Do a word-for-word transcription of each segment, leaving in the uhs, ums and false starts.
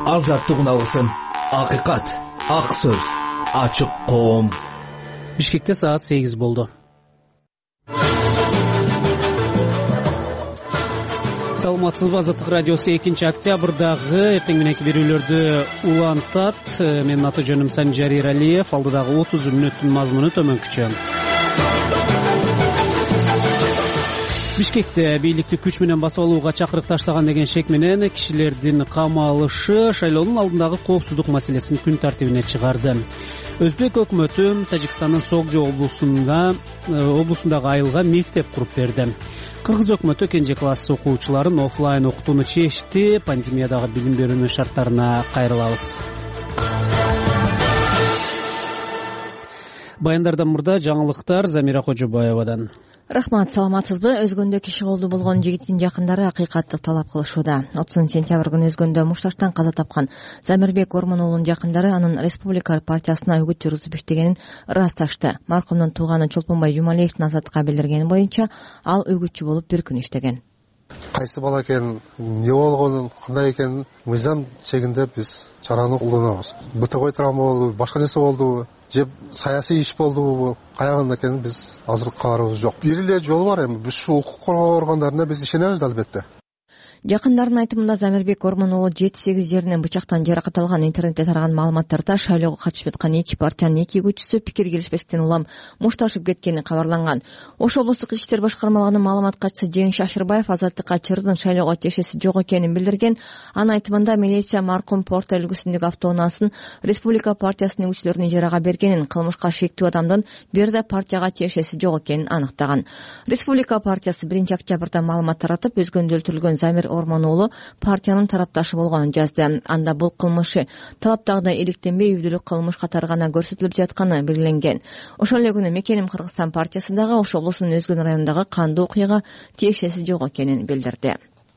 азаттыгын алсын. Акыйкат, ак сөз, ачык коом. Бишкекте саат сегиз болду. Саламатсызбы, Азаттык радиосу экинчи октябрдагы эртең мененки берүүлөрдү улантат. Менин аты жөнүм Санжар Иралиев. Алдыдагы отуз мүнөттүн мазмуну төмөнкүчө. Бишкекте бийликти күч менен басып алууга чакырык таштаган деген шек менен кишилердин камалышы шайлоонун алдындагы коопсуздук маселесин күн тартибине чыгарды. Өзбек өкмөтү Тажикстандын Согди облусунда облусундагы айылга мектеп куруп берди. Кыргыз өкмөтү экинчи класс окуучуларын офлайн окутууну чечти. Пандемиядагы билим берүүнүн шарттарына кайрылабыз. Баяндардан мурда жаңылыктар Замира Кожобаевадан. Рахмат, саламатсызбы? Өзгөндө киши колду болгон жигиттин жакындары акыйкатты талап кылышууда. отузунчу сентябрь күнү Өзгөндө мушташтан каза тапкан Замирбек Ормоновдун жакындары анын Республика партиясына үгүт жүргүзүп иштегенин ырасташты. Маркумдун тууганы Чолпонбай Жумалиевдин Азаттыкка билдиргени боюнча, ал үгүтчү болуп бир күн иштеген. Кайсы бала экенин, эмне болгонун, кандай экенин мыйзам чегинде биз чараны колдонобуз. бытовой травма болду, башка нерсе болду, же саясий иш болдубу, каягында экенин биз азыр кабарыбыз жок. Бир эле жол бар эми, биз ушул укук коргоо органдарына биз ишенебиз албетте. Жакындардын айтымында Замирбек Ормонову жети сегиз жеринен бычактан жаракат алган. Интернетте тараган маалыматтарда шайлоого катышып аткан эки партиянын эки үгүтчүсү пикир келишпестиктен улам мушташып кеткени кабарланган. Ош облустук ички иштер башкармалыгынын маалымат катчысы Жеңиш Шашырбаев Азаттыкка чырдын шайлоого тиешеси жок экенин билдирген. Анын айтымында милиция маркум Порто үлгүсүндөгү автоунаасын Республика партиясынын үгүтчүлөрүнүн ижарага бергенин, кылмышка шектүү адамдын бир да партияга тиешеси жок экенин аныктаган. Республика партиясы биринчи октябрда маалымат таратып, өзгөндө өлтүрүлгөн Замир Ормонову партиянын тарапташы болгонун жазды. Анда бул кылмышы талаптагыдай иликтенбей үйдүлүк кылмыш катары гана көрсөтүлүп жатканы белгиленген. Ошол эле күнү Мекеним Кыргызстан партиясы дагы Ош облусунун Өзгөн районундагы кандуу окуяга тиешеси жок экенин билдирди.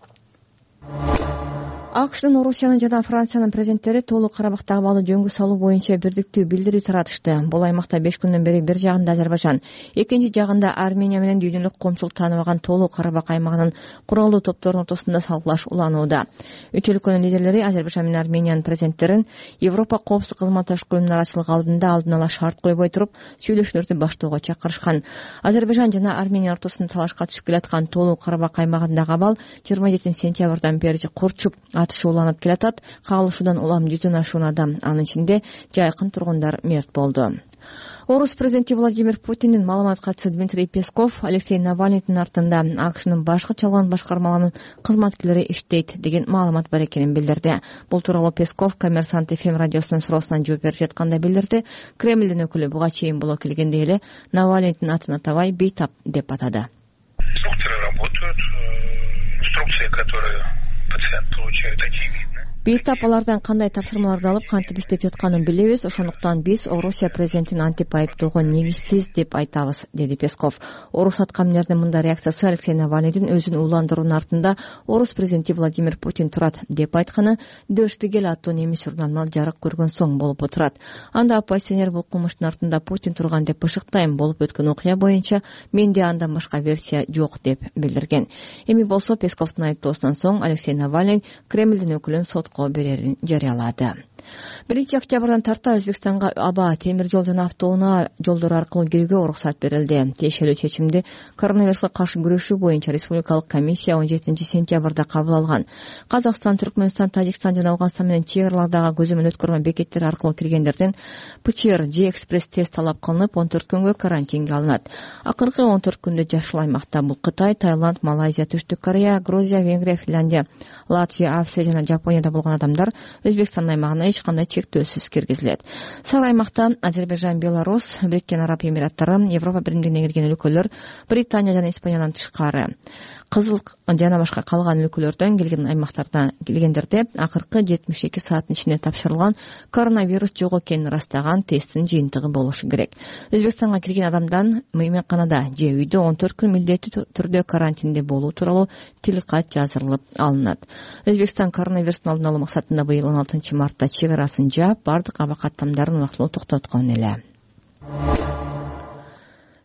АКШнын, Орусиянын жана Франциянын президенттери Тоолуу Карабактагы абалды жөнгө салуу боюнча бирдиктүү билдирүү таратышты. Бул аймакта беш күндөн бери бир жагында Азербайжан, экинчи жагында Армения менен дүйнөлүк коомчулук тааныбаган Тоолуу Карабак аймагынын куралдуу топторунун ортосунда салгылаш уланууда. Үч өлкөнүн лидерлери Азербайжан менен Армениянын президенттерин Европа коопсуздук кызматташтык уюмунун ачылык алдында алдын ала шарт койбой туруп сүйлөшүүлөрдү баштоого чакырышкан. Азербайжан жана Армения ортосунда талашка түшүп келаткан Тоолуу Карабак аймагындагы абал жыйырма жетинчи сентябрдан бери курчуп атышы уланып келатат. Кагылышуудан улам жүздөн ашуун адам, анын ичинде жайкын тургундар мерт болду. Орус президенти Владимир Путиндин маалымат катчысы Дмитрий Песков Алексей Навальныйдын артында АКШнын башкы чалган башкармаларынын кызматкерлери иштейт деген маалымат бар экенин билдирди. Бул тууралуу Песков Коммерсант эф эм радиосунун суроосуна жооп берип жатканда билдирди. Кремлдин өкүлү буга чейин боло келгенде эле Навальныйдын атын атабай бейтап деп атады. Инструкторы работают, инструкции, которые пациент получает, такие. Бейтап алардан кандай тапшырмаларды алып кантип иштеп жатканын билебиз. Ошондуктан биз Орусия президентин антип айыптоого негизсиз деп айтабыз, деди Песков. Орус аткаминердин мындай реакциясы Алексей Навальныйдын өзүн уландыруунун артында Орус президенти Владимир Путин турат деп айтканы Der Spiegel аттуу немис журналынан жарык көргөн соң болуп отурат. Анда оппозиционер бул кылмыштын артында Путин турган деп бышыктайм. Болуп өткөн окуя боюнча менде андан башка версия жок деп билдирген. Эми болсо Песковдун айыптоосунан соң Алексей Навальный Кремлдин өкүлүн сотко берерин жарыялады. биринчи октябрдан тарта Өзбекстанга аба, темир жол жана автоунаа жолдору аркылуу кирүүгө уруксат берилди. Тиешелүү чечимди коронавируска каршы күрөшүү боюнча республикалык комиссия он жетинчи сентябрда кабыл алган. Казакстан, Түркмөнстан, Тажикстан жана Ауганстан менен чек аралардагы көзөмөл өткөрмө бекеттери аркылуу киргендерден ПЧР же экспресс тест талап кылынып он төрт күнгө карантинге алынат. Акыркы он төрт күндө жашыл аймакта бул Кытай, Таиланд, Малайзия, Түштүк Корея, Грузия, Венгрия, Финляндия, Латвия, Австрия жана Жапонияда болгон адамдар Өзбекстан аймагына эч кандай чектөөсүз киргизилет. Сары аймакта Азербайжан, Беларусь, Бириккен Араб Эмираттары, Европа биримдигине кирген өлкөлөр, Британия жана Испаниядан тышкары. Кызыл жана башка калган өлкөлөрдөн келген аймактардан келгендерде акыркы жетимиш эки сааттын ичинде тапшырылган коронавирус жок экенин ырастаган тесттин жыйынтыгы болушу керек. Өзбекстанга кирген адамдан мейманканада же үйдө он төрт күн милдеттүү түрдө карантинде болуу тууралуу тилкат жазылып алынат. Өзбекстан коронавирустун алдын алуу максатында быйыл он алтынчы мартта чек арасын жаап, бардык аба каттамдарын убактылуу токтоткон эле.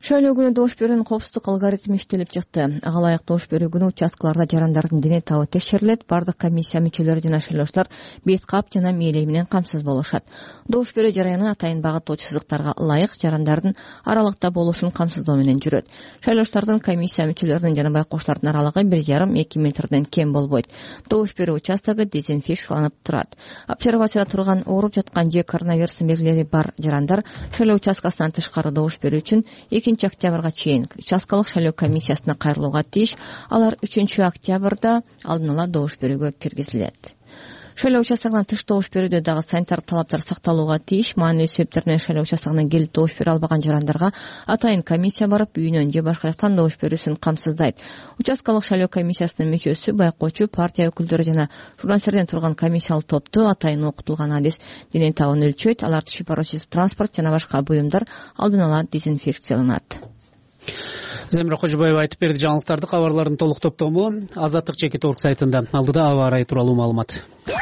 Шайлоо күнү добуш берүүнүн коопсуздук алгоритми иштелип чыкты. Ага ылайык добуш берүү күнү участкаларда жарандардын дене табы текшерилет, бардык комиссия мүчөлөрү жана шайлоочулар бет кап жана мээлей менен камсыз болушат. Добуш берүү жараянын атайын багыттоочу сызыктарга ылайык жарандардын аралыкта болушун камсыздоо менен жүрөт. Шайлоочулардын комиссия мүчөлөрүнүн жана байкоочулардын аралыгы бир жарым эки метрден кем болбойт. Добуш берүү участогу дезинфекцияланып турат. Обсервацияда турган ооруп жаткан же коронавирустун белгилери бар жарандар шайлоо участкасынан тышкары добуш берүү үчүн экинчи октябрга чейин участкалык шайлоо комиссиясына кайрылууга тийиш. Алар үчүнчү октябрда алдын ала добуш берүүгө киргизилет. Шайлоо участогунан тыш добуш берүүдө дагы санитар талаптар сакталууга тийиш. Маанилүү себептеринен шайлоо участогуна келип добуш бере албаган жарандарга атайын комиссия барып үйүнөн же башка жактан добуш берүүсүн камсыздайт. Участкалык шайлоо комиссиясынын мүчөсү, байкоочу, партия өкүлдөрү жана журналисттерден турган комиссиялык топту атайын окутулган адис дене табын өлчөйт. Аларды шипароочу транспорт жана башка буюмдар алдын ала дезинфекцияланат. Земира Кожобаева айтып берди. Жаңылыктарды, кабарлардын толук топтому Азаттык чекит орг сайтында. Алдыда аба ырайы тууралуу маалымат.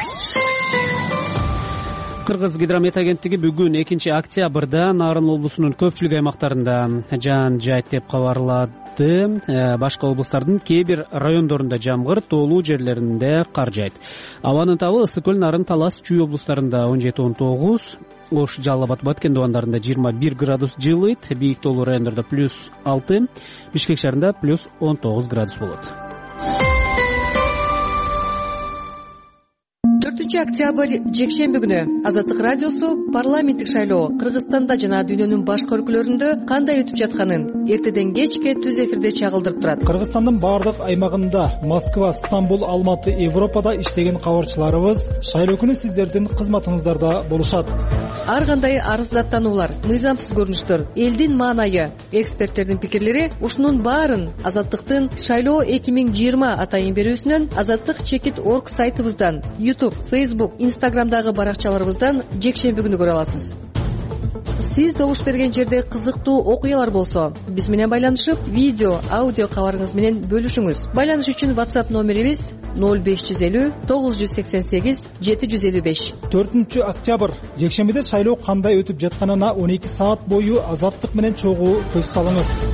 Кыргыз гидромет агенттиги бүгүн экинчи октябрда Нарын облусунун көпчүлүк аймактарында жаан жайт деп кабарлады. Башка облустардын кээ бир райондорунда жамгыр, тоолуу жерлеринде кар жайт. Абанын табы Ысык көл, Нарын, Талас, Чүй облустарында он жети он тогуз, Ош, Жалал Абад, Баткен дубандарында жыйырма бир градус жылыйт, бийик тоолуу райондордо плюс алты, Бишкек шаарында плюс он тогуз градус болот. төртүнчү октябрь жекшемби күнү Азаттык радиосу парламенттик шайлоо Кыргызстанда жана дүйнөнүн башка өлкөлөрүндө кандай өтүп жатканын эртеден кечке түз эфирде чагылдырып турат. Кыргызстандын бардык аймагында Москва, Стамбул, Алматы, Европада иштеген кабарчыларыбыз шайлоо күнү сиздердин кызматыңыздарда болушат. Ар кандай арыздаттануулар, мыйзамсыз көрүнүштөр, элдин маанайы, эксперттердин пикирлери ушунун баарын Азаттыктын шайлоо эки миң жыйырма атайын берүүсүнөн Азаттык чекит орг сайтыбыздан, YouTube, Facebook, Instagramдагы баракчаларыбыздан жекшемби күнү көрө аласыз. Сиз добуш берген жерде кызыктуу окуялар болсо, биз менен байланышып, видео, аудио кабарыңыз менен бөлүшүңүз. Байланыш үчүн WhatsApp номерибиз ноль беш жүз элүү тогуз жүз сексен сегиз жети жүз элүү беш. төртүнчү октябрь жекшембиде шайлоо кандай өтүп жатканына он эки саат бою Азаттык менен чогуу көз салыңыз.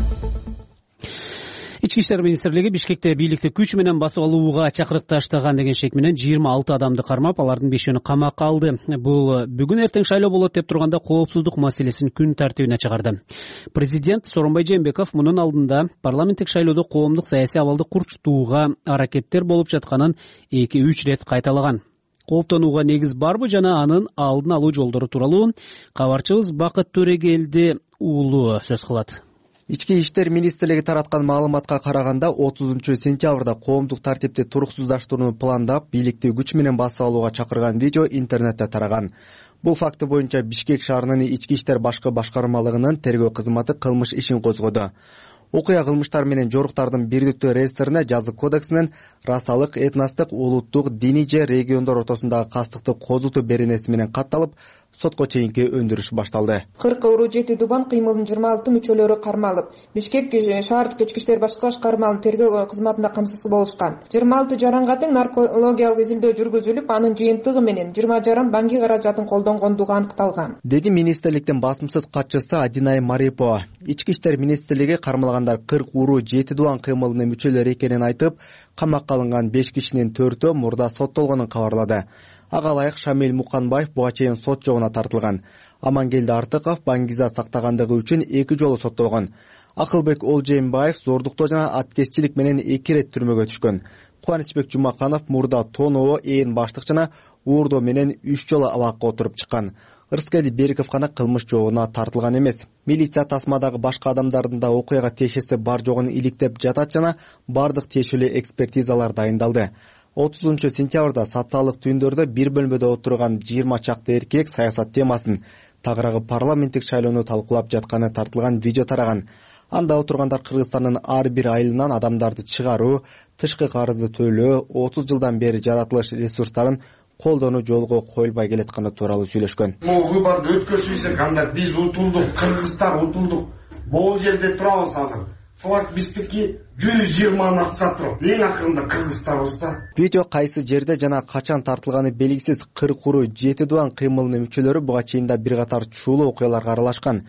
Ички иштер министрлиги Бишкекте бийликти күч менен басып алууга чакырык таштаган деген шек менен жыйырма алты адамды кармап, алардын бешөөнү камакка алды. Бул бүгүн эртең шайлоо болот деп турганда коопсуздук маселесин күн тартибине чыгарды. Президент Сооронбай Жээнбеков мунун алдында парламенттик шайлоодо коомдук саясий абалды курчутууга аракеттер болуп жатканын эки үч ирет кайталаган. Кооптонууга негиз барбы жана анын алдын алуу жолдору тууралуу кабарчыбыз Бакыт Төрегелди уулу сөз кылат. Ички иштер министрлиги тараткан маалыматка караганда отузунчу сентябрда коомдук тартипти туруксуздаштырууну пландап, бийликти күч менен басып алууга чакырган видео интернетте тараган. Бул факты боюнча Бишкек шаарынын ички иштер башкы башкармалыгынын тергөө кызматы кылмыш ишин козгоду. Окуя кылмыштар менен жоруктардын бирдиктүү реестрине жазык кодексинин расалык, этностук, улуттук, диний же региондор ортосундагы кастыкты козутуу беренеси менен катталып, сотко чейинки өндүрүш башталды. кырк уруу жети дубан кыймылынын жыйырма алты мүчөлөрү кармалып, Бишкек шаардык ички иштер башкы башкармалыгынын тергөө кызматында камсыз болушкан. жыйырма алты жаранга тең наркологиялык изилдөө жүргүзүлүп, анын жыйынтыгы менен жыйырма жаран банки каражатын колдонгондугу аныкталган, деди министрликтин басымсыз катчысы Адинай Марипова. Ички иштер министрлиги кармалгандар кырк уруу жети дубан кыймылынын мүчөлөрү экенин айтып, камакка алынган беш кишинин төртөө мурда соттолгонун кабарлады. Ага ылайык Шамил Муканбаев буга чейин сот жогуна тартылган. Амангелди Артыков баңгизат сактагандыгы үчүн эки жолу соттолгон. Акылбек Олжеймбаев зордуктоо жана аткезчилик менен эки ирет түрмөгө түшкөн. Кубанычбек Жумаканов мурда тоноо, ээн баштык жана уурдоо менен үч жолу абакка отуруп чыккан. Ырыскели Бериков гана кылмыш жобуна тартылган эмес. Милиция тасмадагы башка адамдардын да окуяга тиешеси бар жогун иликтеп жатат жана бардык тиешелүү экспертизалар дайындалды. отузунчу сентябрда социалдык түйүндөрдө бир бөлмөдө отурган жыйырма чакты эркек саясат темасын, тагыраагы парламенттик шайлоону талкуулап жатканы тартылган видео тараган. Анда отургандар Кыргызстандын ар бир айылынан адамдарды чыгаруу, тышкы карызды төлөө, отуз жылдан бери жаратылыш ресурстарын колдонуу жолго коюлбай келатканы тууралуу сүйлөшкөн. Могу выборду өткөзбөйсөк, анда биз утулдук, Кыргызстан утулдук. Бул жерде турабыз азыр. Флаг биздики жүз жыйырма акча турат. Эң акырында Кыргызстанбыз да. Видео кайсы жерде жана качан тартылганы белгисиз кырк уруу жети дубан кыймылынын мүчөлөрү буга чейин да бир катар чуулуу окуяларга аралашкан.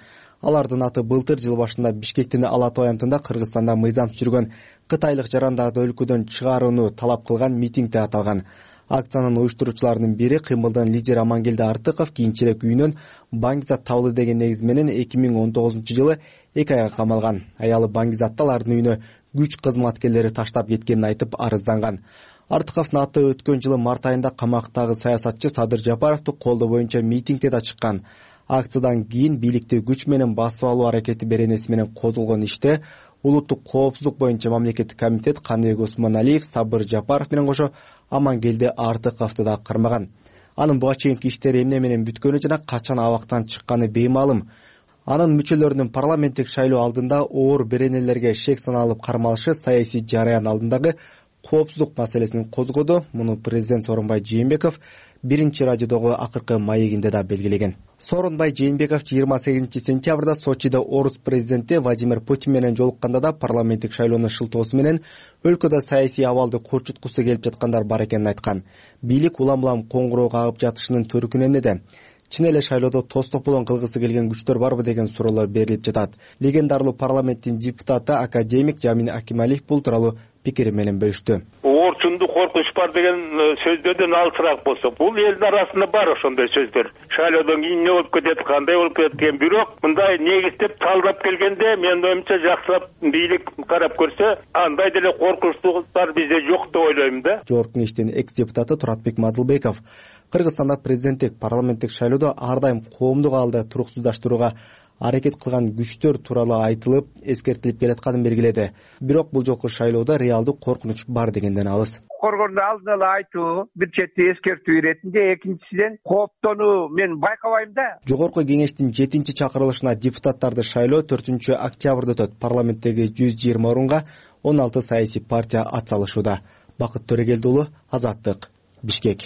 Алардын аты былтыр жыл башында Бишкектин Ала Тоо аянтында Кыргызстанда мыйзамсыз жүргөн кытайлык жарандарды өлкөдөн чыгарууну талап кылган митингде аталган. Акциянын уюштуруучуларынын бири кыймылдын лидери Амангелди Артыков кийинчерээк үйүнөн баңгизат табылды деген негиз менен эки миң он тогузунчу жылы эки айга камалган. Аялы баңгизатты алардын үйүнө күч кызматкерлери таштап кеткенин айтып арызданган. Артыковдун аты өткөн жылы март айында камактагы саясатчы Садыр Жапаровду колдоо боюнча митингде да чыккан. Акциядан кийин бийликти күч менен басып алуу аракети беренеси менен козголгон иште улуттук коопсуздук боюнча мамлекеттик комитет Каныбек Осмоналиев, Сабыр Жапаров менен кошо Амангелди Артыковду да кармаган. Анын буга чейинки иштери эмне менен бүткөнү жана качан абактан чыкканы беймаалым. Анын мүчөлөрүнүн парламенттик шайлоо алдында оор беренелерге шек саналып кармалышы саясий жараян алдындагы коопсуздук маселесин козгоду. Муну президент Сооронбай Жээнбеков биринчи радиодогу акыркы маегинде да белгилеген. Сооронбай Жээнбеков жыйырма сегизинчи сентябрда Сочиде орус президенти Владимир Путин менен жолукканда да парламенттик шайлоонун шылтоосу менен өлкөдө саясий абалды курчуткусу келип жаткандар бар экенин айткан. Бийлик улам-улам коңгуроо кагып жатышынын төркүнү эмнеде? Чын эле шайлоодо тостополон кылгысы келген күчтөр барбы деген суроолор берилип жатат. Легендарлуу парламенттин депутаты академик Жамин Акималиев бул тууралуу пикири менен бөлүштү. Орчунду коркунуч бар деген сөздөрдөн алысыраак болсо, бул элдин арасында бар ошондой сөздөр. Шайлоодон кийин эмне болуп кетет, кандай болуп кетет деген, бирок мындай негиздеп талдап келгенде менин оюмча жакшылап бийлик карап көрсө, андай деле коркунучтар бизде жок деп ойлойм да. Жогорку Кеңештин экс депутаты Туратбек Мадылбеков Кыргызстанда президенттик парламенттик шайлоодо ар дайым коомдук абалды туруксуздаштырууга аракет кылган күчтөр тууралуу айтылып, эскертилип келатканын белгиледи. Бирок бул жолку шайлоодо реалдуу коркунуч бар дегенден алыс. Коргонду алдын ала айтуу, бир четти эскертүү иретинде, экинчисинен кооптонуу мен байкабайм да. Жогорку Кеңештин жетинчи чакырылышына депутаттарды шайлоо төртүнчү октябрда өтөт. Парламенттеги жүз жыйырма орунга он алты саясий партия ат салышууда. Бакыт Төрегелди уулу, Азаттык, Бишкек.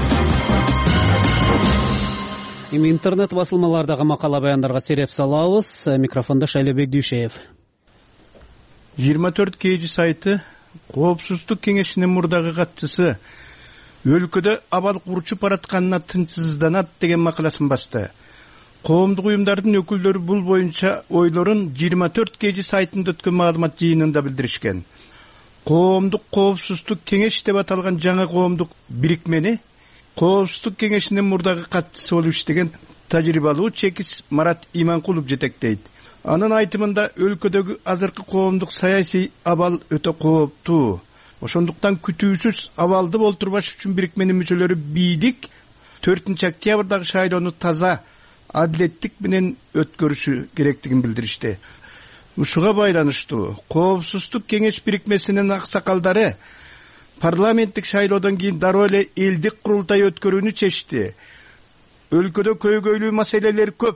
Эми интернет басылмалардагы макала баяндарга сереп салабыз. Микрофондо Шайлебек Дүйшеев. жыйырма төрт кей жи сайты Коопсуздук кеңешинин мурдагы катчысы өлкөдө абал курчуп баратканына тынчсызданат деген макаласын басты. Коомдук уюмдардын өкүлдөрү бул боюнча ойлорун жыйырма төрт кей жи сайтында өткөн маалымат жыйынында билдиришкен. Коомдук коопсуздук кеңеш деп аталган жаңы коомдук бирикмени Коопсуздук кеңешинин мурдагы катчысы болуп иштеген тажрыйбалуу чекис Марат Иманкулов жетектейт. Анын айтымында өлкөдөгү азыркы коомдук саясий абал өтө кооптуу. Ошондуктан күтүүсүз абалды болтурбаш үчүн бирикменин мүчөлөрү бийлик төртүнчү октябрдагы шайлоону таза, адилеттик менен өткөрүшү керектигин билдиришти. Ушуга байланыштуу Коопсуздук кеңеш бирикмесинин аксакалдары парламенттик шайлоодон кийин дароо эле элдик курултай өткөрүүнү чечти. Өлкөдө көйгөйлүү маселелер көп.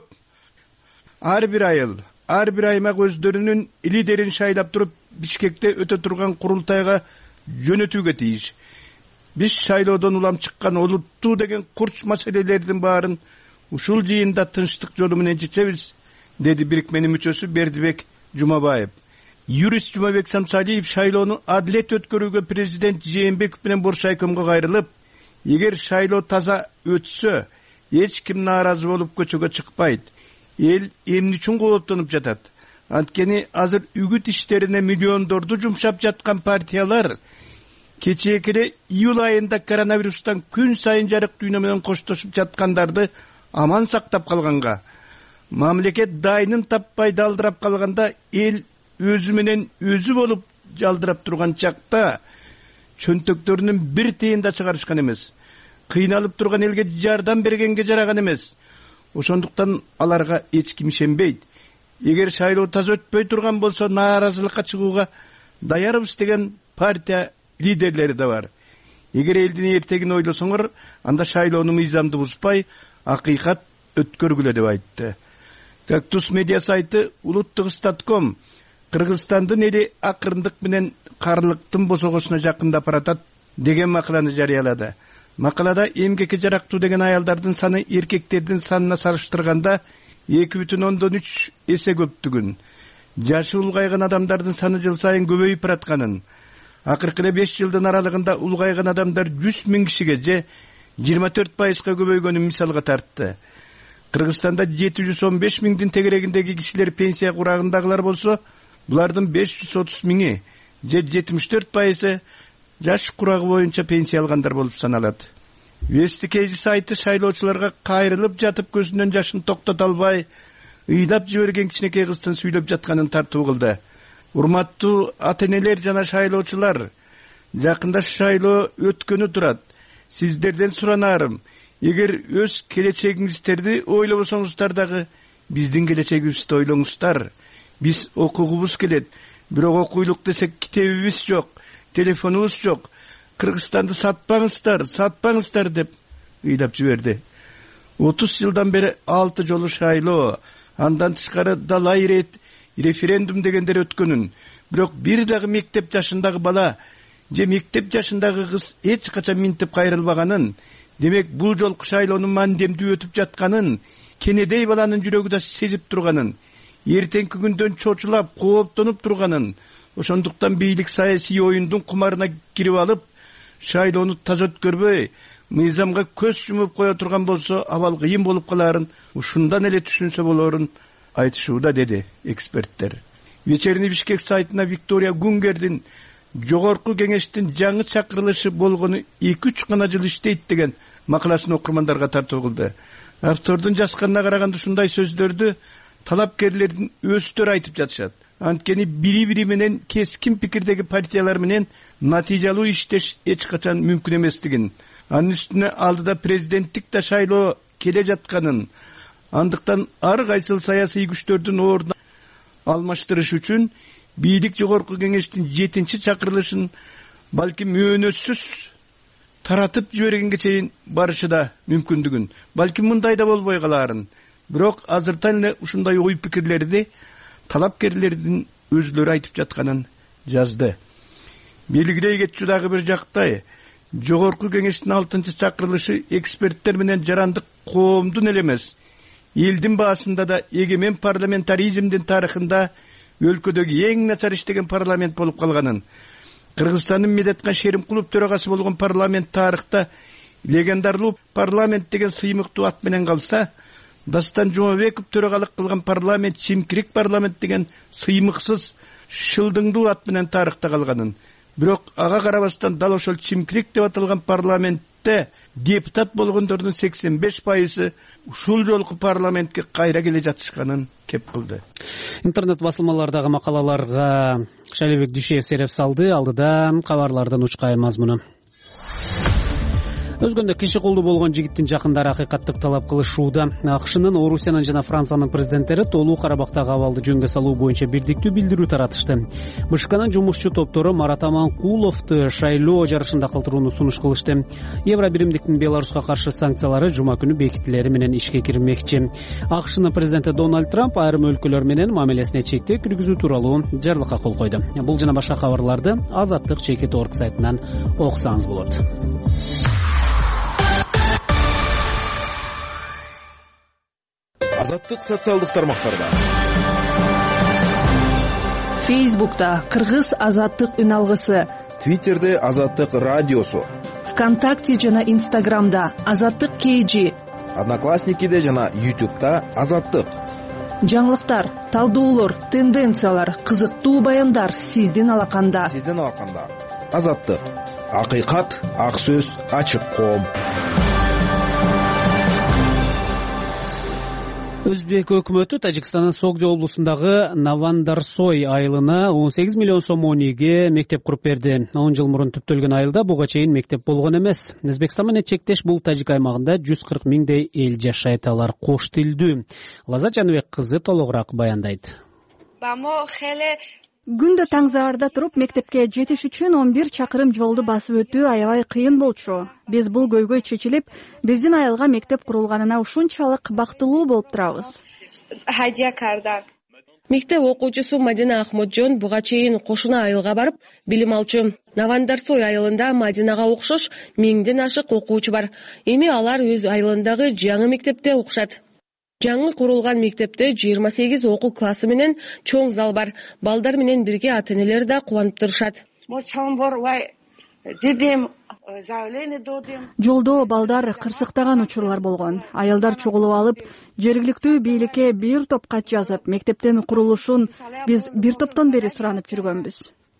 Ар бир айыл, ар бир аймак өздөрүнүн лидерин шайлап туруп Бишкекте өтө турган курултайга жөнөтүүгө тийиш. Биз шайлоодон улам чыккан олуттуу деген курч маселелердин баарын ушул жыйында тынчтык жолу менен чечебиз, деди бирикменин мүчөсү Бердибек Жумабаев. Юрист Жумабек Самсалиев шайлоону адилет өткөрүүгө президент Жээнбеков менен Боршайкомго кайрылып, эгер шайлоо таза өтсө, эч ким нааразы болуп көчөгө чыкпайт. Эл эмне үчүн кооптонуп жатат? Анткени азыр үгүт иштерине миллиондорду жумшап жаткан партиялар кечээки эле июль айында коронавирустан күн сайын жарык дүйнө менен коштошуп жаткандарды аман сактап калганга, мамлекет дайынын таппай далдырап калганда эл өзү менен өзү болуп жалдырап турган чакта чөнтөктөрүнүн бир тыйын да чыгарышкан эмес. Кыйналып турган элге жардам бергенге жараган эмес. Ошондуктан аларга эч ким ишенбейт. Эгер шайлоо таза өтпөй турган болсо нааразылыкка чыгууга даярбыз деген партия лидерлери да бар. Эгер элдин эртегин ойлосоңор, анда шайлоону мыйзамды бузбай, акыйкат өткөргүлө деп айтты. Кактус медиа сайты улуттук статком Кыргызстандын эли акырындык менен карлыктын босогосуна жакындап баратат деген макаланы жарыялады. Макалада эмгекке жарактуу деген аялдардын саны эркектердин санына салыштырганда эки бүтүн ондон үч эсе көптүгүн, жашы улгайган адамдардын саны жыл сайын көбөйүп баратканын, акыркы эле беш жылдын аралыгында улгайган адамдар жүз миң кишиге же жыйырма төрт пайызга көбөйгөнүн мисалга тартты. Кыргызстанда жети жүз он беш миңдин тегерегиндеги кишилер пенсия курагындагылар болсо, булардын беш жүз отуз миңи же жетимиш төрт пайызы жаш курагы боюнча пенсия алгандар болуп саналат. Вестикейжи сайты шайлоочуларга кайрылып жатып көзүнөн жашын токтото албай, ыйлап жиберген кичинекей кыздын сүйлөп жатканын тартуу кылды. Урматтуу ата-энелер жана шайлоочулар, жакында шайлоо өткөнү турат. Сиздерден суранарым, эгер өз келечегиңиздерди ойлобосоңуздар дагы биздин келечегибизди ойлоңуздар. Биз окугубуз келет, бирок окуйлук десек китебибиз жок, телефонубуз жок. Кыргызстанды сатпаңыздар, сатпаңыздар деп ыйлап жиберди. отуз жылдан бери алты жолу шайлоо, андан тышкары далай рет референдум дегендер өткөнүн, бирок бир дагы мектеп жашындагы бала же мектеп жашындагы кыз эч качан минтип кайрылбаганын, демек бул жолку шайлоонун мандемдүү өтүп жатканын, кенедей баланын жүрөгү да сезип турганын, эртеңки күндөн чочулап, кооптонуп турганын, ошондуктан бийлик саясий оюндун кумарына кирип алып, шайлоону таза өткөрбөй, мыйзамга көз жумуп кое турган болсо, абал кыйын болуп калаарын ушундан эле түшүнсө болоорун айтышууда, деди эксперттер. Вечерний Бишкек сайтына Виктория Гунгердин жогорку кеңештин жаңы чакырылышы болгону эки үч гана жыл иштейт деген макаласын окурмандарга тартуу кылды. Автордун жазганына караганда ушундай сөздөрдү талапкерлердин өздөрү айтып жатышат. Анткени бири-бири менен кескин пикирдеги партиялар менен натыйжалуу иштеш эч качан мүмкүн эместигин, анын үстүнө алдыда президенттик да шайлоо келе жатканын, андыктан ар кайсыл саясий күчтөрдүн ордун алмаштырыш үчүн бийлик жогорку кеңештин жетинчи чакырылышын балким мөөнөтсүз таратып жибергенге чейин барышы да мүмкүндүгүн, балким мындай да болбой калаарын. Бирок азыртан эле ушундай ой пикирлерди талапкерлердин өзлөрү айтып жатканын жазды. Белгилей кетчү дагы бир жактай, жогорку кеңештин алтынчы чакырылышы эксперттер менен жарандык коомдун эле эмес, элдин баасында да эгемен парламентаризмдин тарыхында өлкөдөгү эң начар иштеген парламент болуп калганын, Кыргызстандын Медеткан Шеримкулов төрагасы болгон парламент тарыхта легендарлуу парламент деген сыймыктуу ат менен калса, Дастан Жумабеков төрагалык кылган парламент чимкирик парламент деген сыймыксыз шылдыңдуу ат менен тарыхта калганын, бирок ага карабастан дал ошол чимкирик деп аталган парламентте депутат болгондордун сексен беш пайызы ушул жолку парламентке кайра келе жатышканын кеп кылды. Интернет басылмалардагы макалаларга Шалибек Дүйшеев сереп салды. Алдыда кабарлардын учкай мазмуну. Өзгөндө киши колду болгон жигиттин жакындары акыйкаттык талап кылышууда. АКШнын, Орусиянын жана Франциянын президенттери Тоолуу Карабактагы абалды жөнгө салуу боюнча бирдиктүү билдирүү таратышты. БШКнын жумушчу топтору Марат Аманкуловду шайлоо жарышында калтырууну сунуш кылышты. Евро биримдиктин Беларуска каршы санкциялары жума күнү бекитилери менен ишке кирмекчи. АКШнын президенти Дональд Трамп айрым өлкөлөр менен мамилесине чектөө киргизүү тууралуу жарлыкка кол койду. Бул жана башка кабарларды Азаттык чекит точка орг сайтынан окусаңыз болот. Азаттык социалдык тармактарда. Фейсбукта Кыргыз Азаттык үн алгысы, Твиттерде Азаттык радиосу, ВКонтакте жана Инстаграмда Азаттык кейжи, Одноклассникиде жана Ютубта Азаттык. Жаңылыктар, талдоолор, тенденциялар, кызыктуу баяндар сиздин алаканда. Сиздин алаканда. Азаттык. Акыйкат, ак сөз, ачык коом. Өзбек өкмөтү Тажикстандын Согди облусундагы Навандарсой айылына он сегиз миллион сом онеге мектеп куруп берди. он жыл мурун түптөлгөн айылда буга чейин мектеп болгон эмес. Өзбекстан менен чектеш бул тажик аймагында жүз кырк миңдей эл жашайт. Алар кош тилдүү. Лазат Жаныбек кызы толугураак баяндайт. Күндө таң заарда туруп мектепке жетиш үчүн он бир чакырым жолду басып өтүү аябай кыйын болчу. Биз бул көйгөй чечилип, биздин айылга мектеп курулганына ушунчалык бактылуу болуп турабыз. Мектеп окуучусу Мадина Ахмоджон буга чейин кошуна айылга барып билим алчу. Навандарсой айылында Мадинага окшош миңден ашык окуучу бар. Эми алар өз айылындагы жаңы мектепте окушат. Жаңы курулган мектепте жыйырма сегиз окуу классы менен чоң зал бар. Балдар менен бирге ата-энелер да кубанып турушат. дедим, заявление додим. Жолдо балдар кырсыктаган учурлар болгон. Аялдар чогулуп алып, жергиликтүү бийликке бир топ кат жазып, мектептин курулушун биз бир топтон бери суранып жүргөнбүз.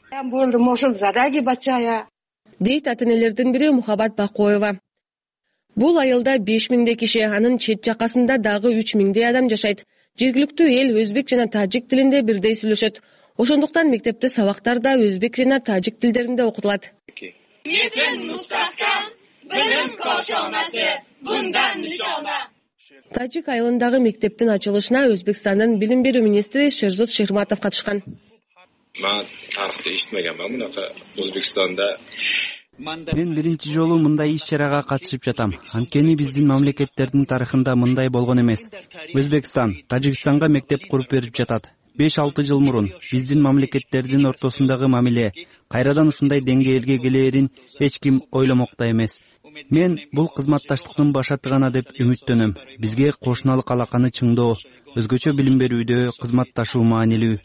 Дейт ата-энелердин бири Мухаббат Бакоева. Бул айылда беш миңдей киши, анын чет жакасында дагы үч миңдей адам жашайт. Жергиликтүү эл өзбек жана тажик тилинде бирдей сүйлөшөт. Ошондуктан мектепте сабактар да өзбек жана тажик тилдеринде окутулат. Метин мустахкам, билим кошонасы, bundan nishona. Тажик айылындагы мектептин ачылышына Өзбекстандын билим берүү министри Шерзод Шерматов катышкан. Мен тарыхта эчтмегенмин, мунака Өзбекстанда. Мен биринчи жолу мындай иш-чарага катышып жатам. Анткени биздин мамлекеттердин тарыхында мындай болгон эмес. Өзбекстан Тажикстанга мектеп куруп берип жатат. беш алты жыл мурун биздин мамлекеттердин ортосундагы мамиле кайрадан ушундай деңгээлге келээрин эч ким ойломок да эмес. Мен бул кызматташтыктын башаты гана деп үмүттөнөм. Бизге кошуналык алаканы чыңдоо, өзгөчө билим берүүдө кызматташуу маанилүү.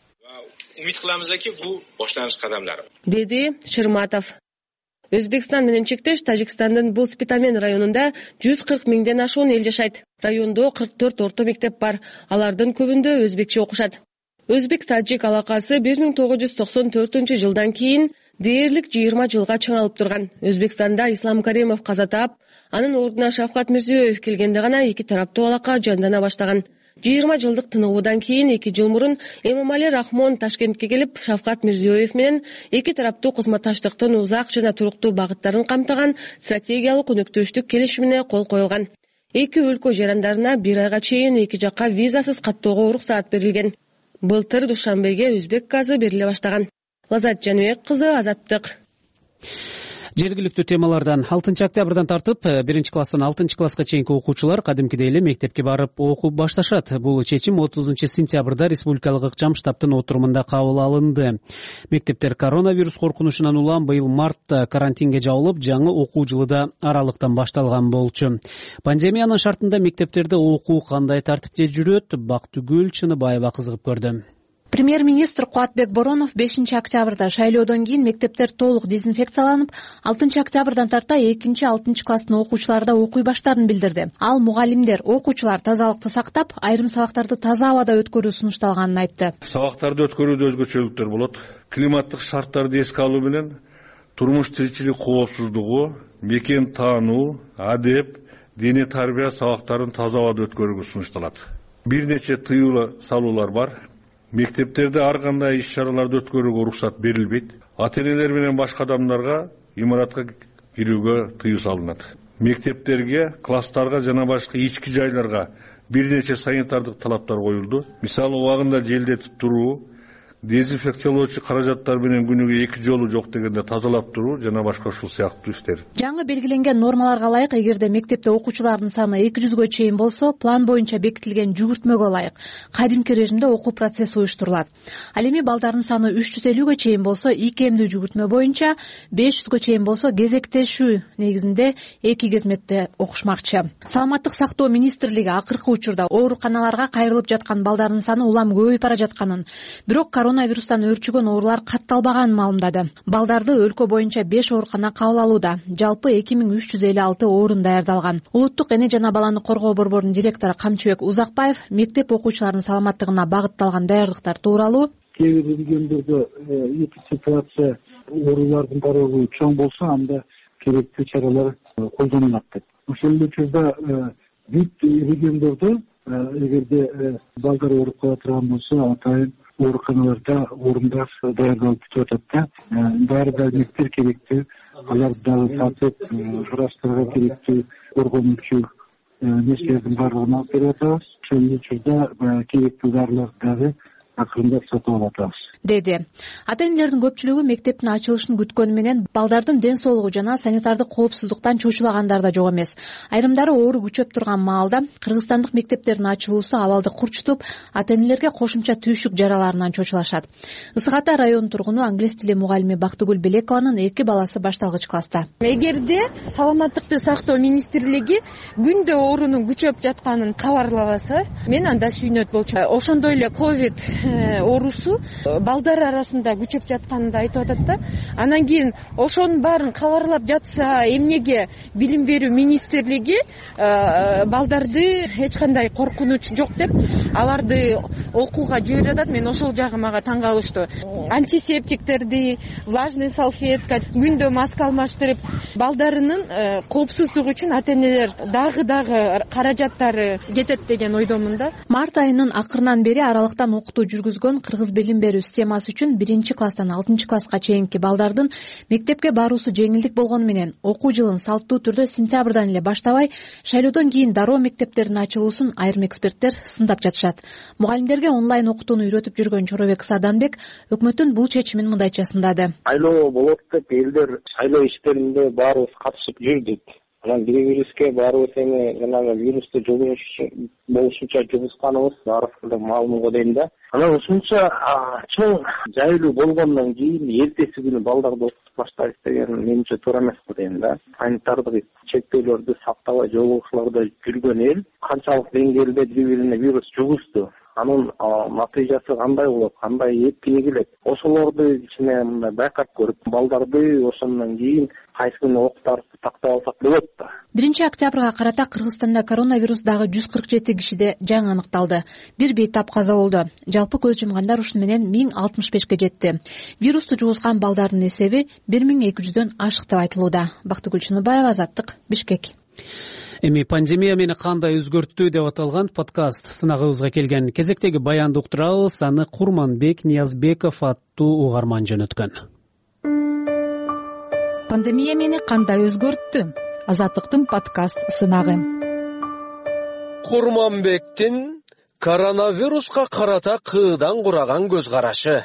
Умид кыламызки, бул баштангыч кадамдар, деди Шерматов. Өзбекстан менен чектеш Тажикстандын бул Спитамен районунда жүз кырк миңден ашуун эл жашайт. Райондо кырк төрт орто мектеп бар. Алардын көбүндө өзбекче окушат. Өзбек-тажик алакасы бир миң тогуз жүз токсон төртүнчү жылдан кийин дээрлик жыйырма жылга чыңалып турган. Өзбекстанда Ислам Каримов каза таап, анын ордуна Шавкат Мирзиёев келгенде гана эки тараптуу алака жандана баштаган. жыйырма жылдык тыныгуудан кийин эки жыл мурун Эмомали Рахмон Ташкентке келип, Шавкат Мирзиёев менен эки тараптуу кызматташтыктын узак жана туруктуу багыттарын камтыган стратегиялык өнөктөштүк келишимине кол коюлган. Эки өлкө жарандарына бир айга чейин эки жакка визасыз каттоого уруксаат берилген. Былтыр Душанбеге өзбек газы бериле баштаган. Лазат Жаныбек кызы, Азаттык. Жергиликтүү темалардан алтынчы октябрдан тартып биринчи класстан алтынчы класска чейинки окуучулар кадимкидей эле мектепке барып окуп башташат. Бул чечим отузунчу сентябрда республикалык ыкчам штабтын отурумунда кабыл алынды. Мектептер коронавирус коркунучунан улам быйыл мартта карантинге жабылып, жаңы окуу жылы да аралыктан башталган болчу. Пандемиянын шартында мектептерде окуу кандай тартипте жүрөт? Бактыгүл Чыныбаева кызыгып көрдү. Премьер-министр Куатбек Боронов бешинчи октябрда шайлоодон кийин мектептер толук дезинфекцияланып, алтынчы октябрдан тарта экинчи алтынчы класстын окуучулары да окуй баштаарын билдирди. Ал мугалимдер, окуучулар тазалыкты сактап, айрым сабактарды таза абада өткөрүү сунушталганын айтты. Сабактарды өткөрүүдө өзгөчөлүктөр болот. Климаттык шарттарды эске алуу менен турмуш тиричилик коопсуздугу, мекен таануу, адеп, дене тарбия сабактарын таза абада өткөрүүгө сунушталат. Бир нече тыюу салуулар бар. Мектептерде ар кандай иш-чараларды өткөрүүгө уруксат берилбейт. Ата-энелер менен башка адамдарга имаратка кирүүгө тыюу салынат. Мектептерге, класстарга жана башка ички жайларга бир нече санитардык талаптар коюлду. Мисалы, убагында желдетип туруу, дезинфекциялоочу каражаттар менен күнүгө эки жолу жок дегенде тазалап туруу жана башка ушул сыяктуу иштер. Жаңы белгиленген нормаларга ылайык, эгерде мектепте окуучулардын саны эки жүзгө чейин болсо, план боюнча бекитилген жүгүртмөгө ылайык кадимки режимде окуу процесси уюштурулат. Ал эми балдардын саны үч жүз элүүгө чейин болсо, эки эмдүү жүгүртмө боюнча, беш жүзгө чейин болсо кезектешүү негизинде эки кезметте окушмакчы. Саламаттык сактоо министрлиги акыркы учурда ооруканаларга кайрылып жаткан балдардын саны улам көбөйүп бара жатканын, бирок коронавирустан өөрчүгөн оорулар катталбаганын маалымдады. Балдарды өлкө боюнча беш оорукана кабыл алууда. Жалпы эки миң үч жүз элүү алты орун даярдалган. Улуттук эне жана баланы коргоо борборунун директору Камчыбек Узакбаев мектеп окуучуларынын саламаттыгына багытталган даярдыктар тууралуу кээ бир региондордо эки ситуация оорулардын дароого чоң болсо, анда керектүү чаралар колдонулат деп. Ошол учурда бүт региондордо эгерде балдар ооруп кала турган болсо, атайын ооруканаларда орундар даярдалып бүтүп атат да. Баары да мектептер керектүү, аларды дагы сатып, журачтарга керектүү коргонуучу нерселердин баардыгын алып берип атабыз. Ошол учурда керектүү дарыларды дагы акырындап сатып алабыз, деди. Ата-энелердин көпчүлүгү мектептин ачылышын күткөнү менен балдардын ден соолугу жана санитардык коопсуздуктан чочулагандар да жок эмес. Айрымдары оору күчөп турган маалда кыргызстандык мектептердин ачылуусу абалды курчутуп, ата-энелерге кошумча түйшүк жараларынан чочулашат. Ысык Ата районунун тургуну англис тили мугалими Бактыгүл Белекованын эки баласы башталгыч класста. Эгерде саламаттыкты сактоо министрлиги күндө оорунун күчөп жатканын кабарлабаса, мен анда сүйнөт болчумун. Ошондой эле ковид оорусу балдар арасында күчөп жатканын да айтып атат да. Анан кийин ошонун баарын кабарлап жатса, эмнеге билим берүү министрлиги балдарды эч кандай коркунуч жок деп аларды окууга жиберип атат. Мен ошол жагы мага таң калыштуу. Антисептиктерди, влажный салфетка, күндө маска алмаштырып, балдарынын коопсуздугу үчүн ата-энелер дагы дагы каражаттары кетет деген ойдомун да. Март айынын акырынан бери аралыктан окутуу жүргүзгөн Кыргыз билим берүү системасы үчүн биринчи класстан алтынчы класска чейинки балдардын мектепке баруусу жеңилдик болгону менен окуу жылын салттуу түрдө сентябрдан эле баштабай, шайлоодон кийин дароо мектептердин ачылуусун айрым эксперттер сындап жатышат. Мугалимдерге онлайн окутууну үйрөтүп жүргөн Чоробек Саданбек өкмөттүн бул чечимин мындайча сындады. Шайлоо болот деп элдер шайлоо иштеринде баарыбыз катышып жүрдүк. Анан бири-бирибизге баарыбыз эми жанагы вирусту болушунча жугусканыбыз баарыбызга маалым дейм да. Анан ушунча чоң жайлуу болгондон кийин эртеси күнү балдарды окутуп баштайбыз деген менимче туура эмес го дейм да. Санитардык чектөөлөрдү сактабай жолугушууларда жүргөн эл канчалык деңгээлде бири-бирине вирус жугузду, анын натыйжасы кандай болот, кандай эппине келет, ошолорду ичине мындай байкап көрүп, балдарды ошондон кийин кайсы күнү окутарыбызды тактап алсак болот да. биринчи октябрга карата Кыргызстанда коронавирус дагы жүз кырк жети кишиде жаңы аныкталды. Бир бейтап каза болду. Жалпы көз жумгандар ушуну менен миң алтымыш бешке жетти. Вирусту жугузган балдардын эсеби бир миң эки жүздөн ашык деп айтылууда. Бактыгүл Чыныбаева, Азаттык, Бишкек. Эми пандемия мени кандай өзгөрттү деп аталган подкаст сынагыбызга келген кезектеги баянды уктурабыз. Аны Курманбек Ниязбеков аттуу угарман жөнөткөн. Пандемия мени кандай өзгөрттү? Азаттыктын подкаст сынагы. Курманбектин коронавируска карата кыйдан кураган көз карашы.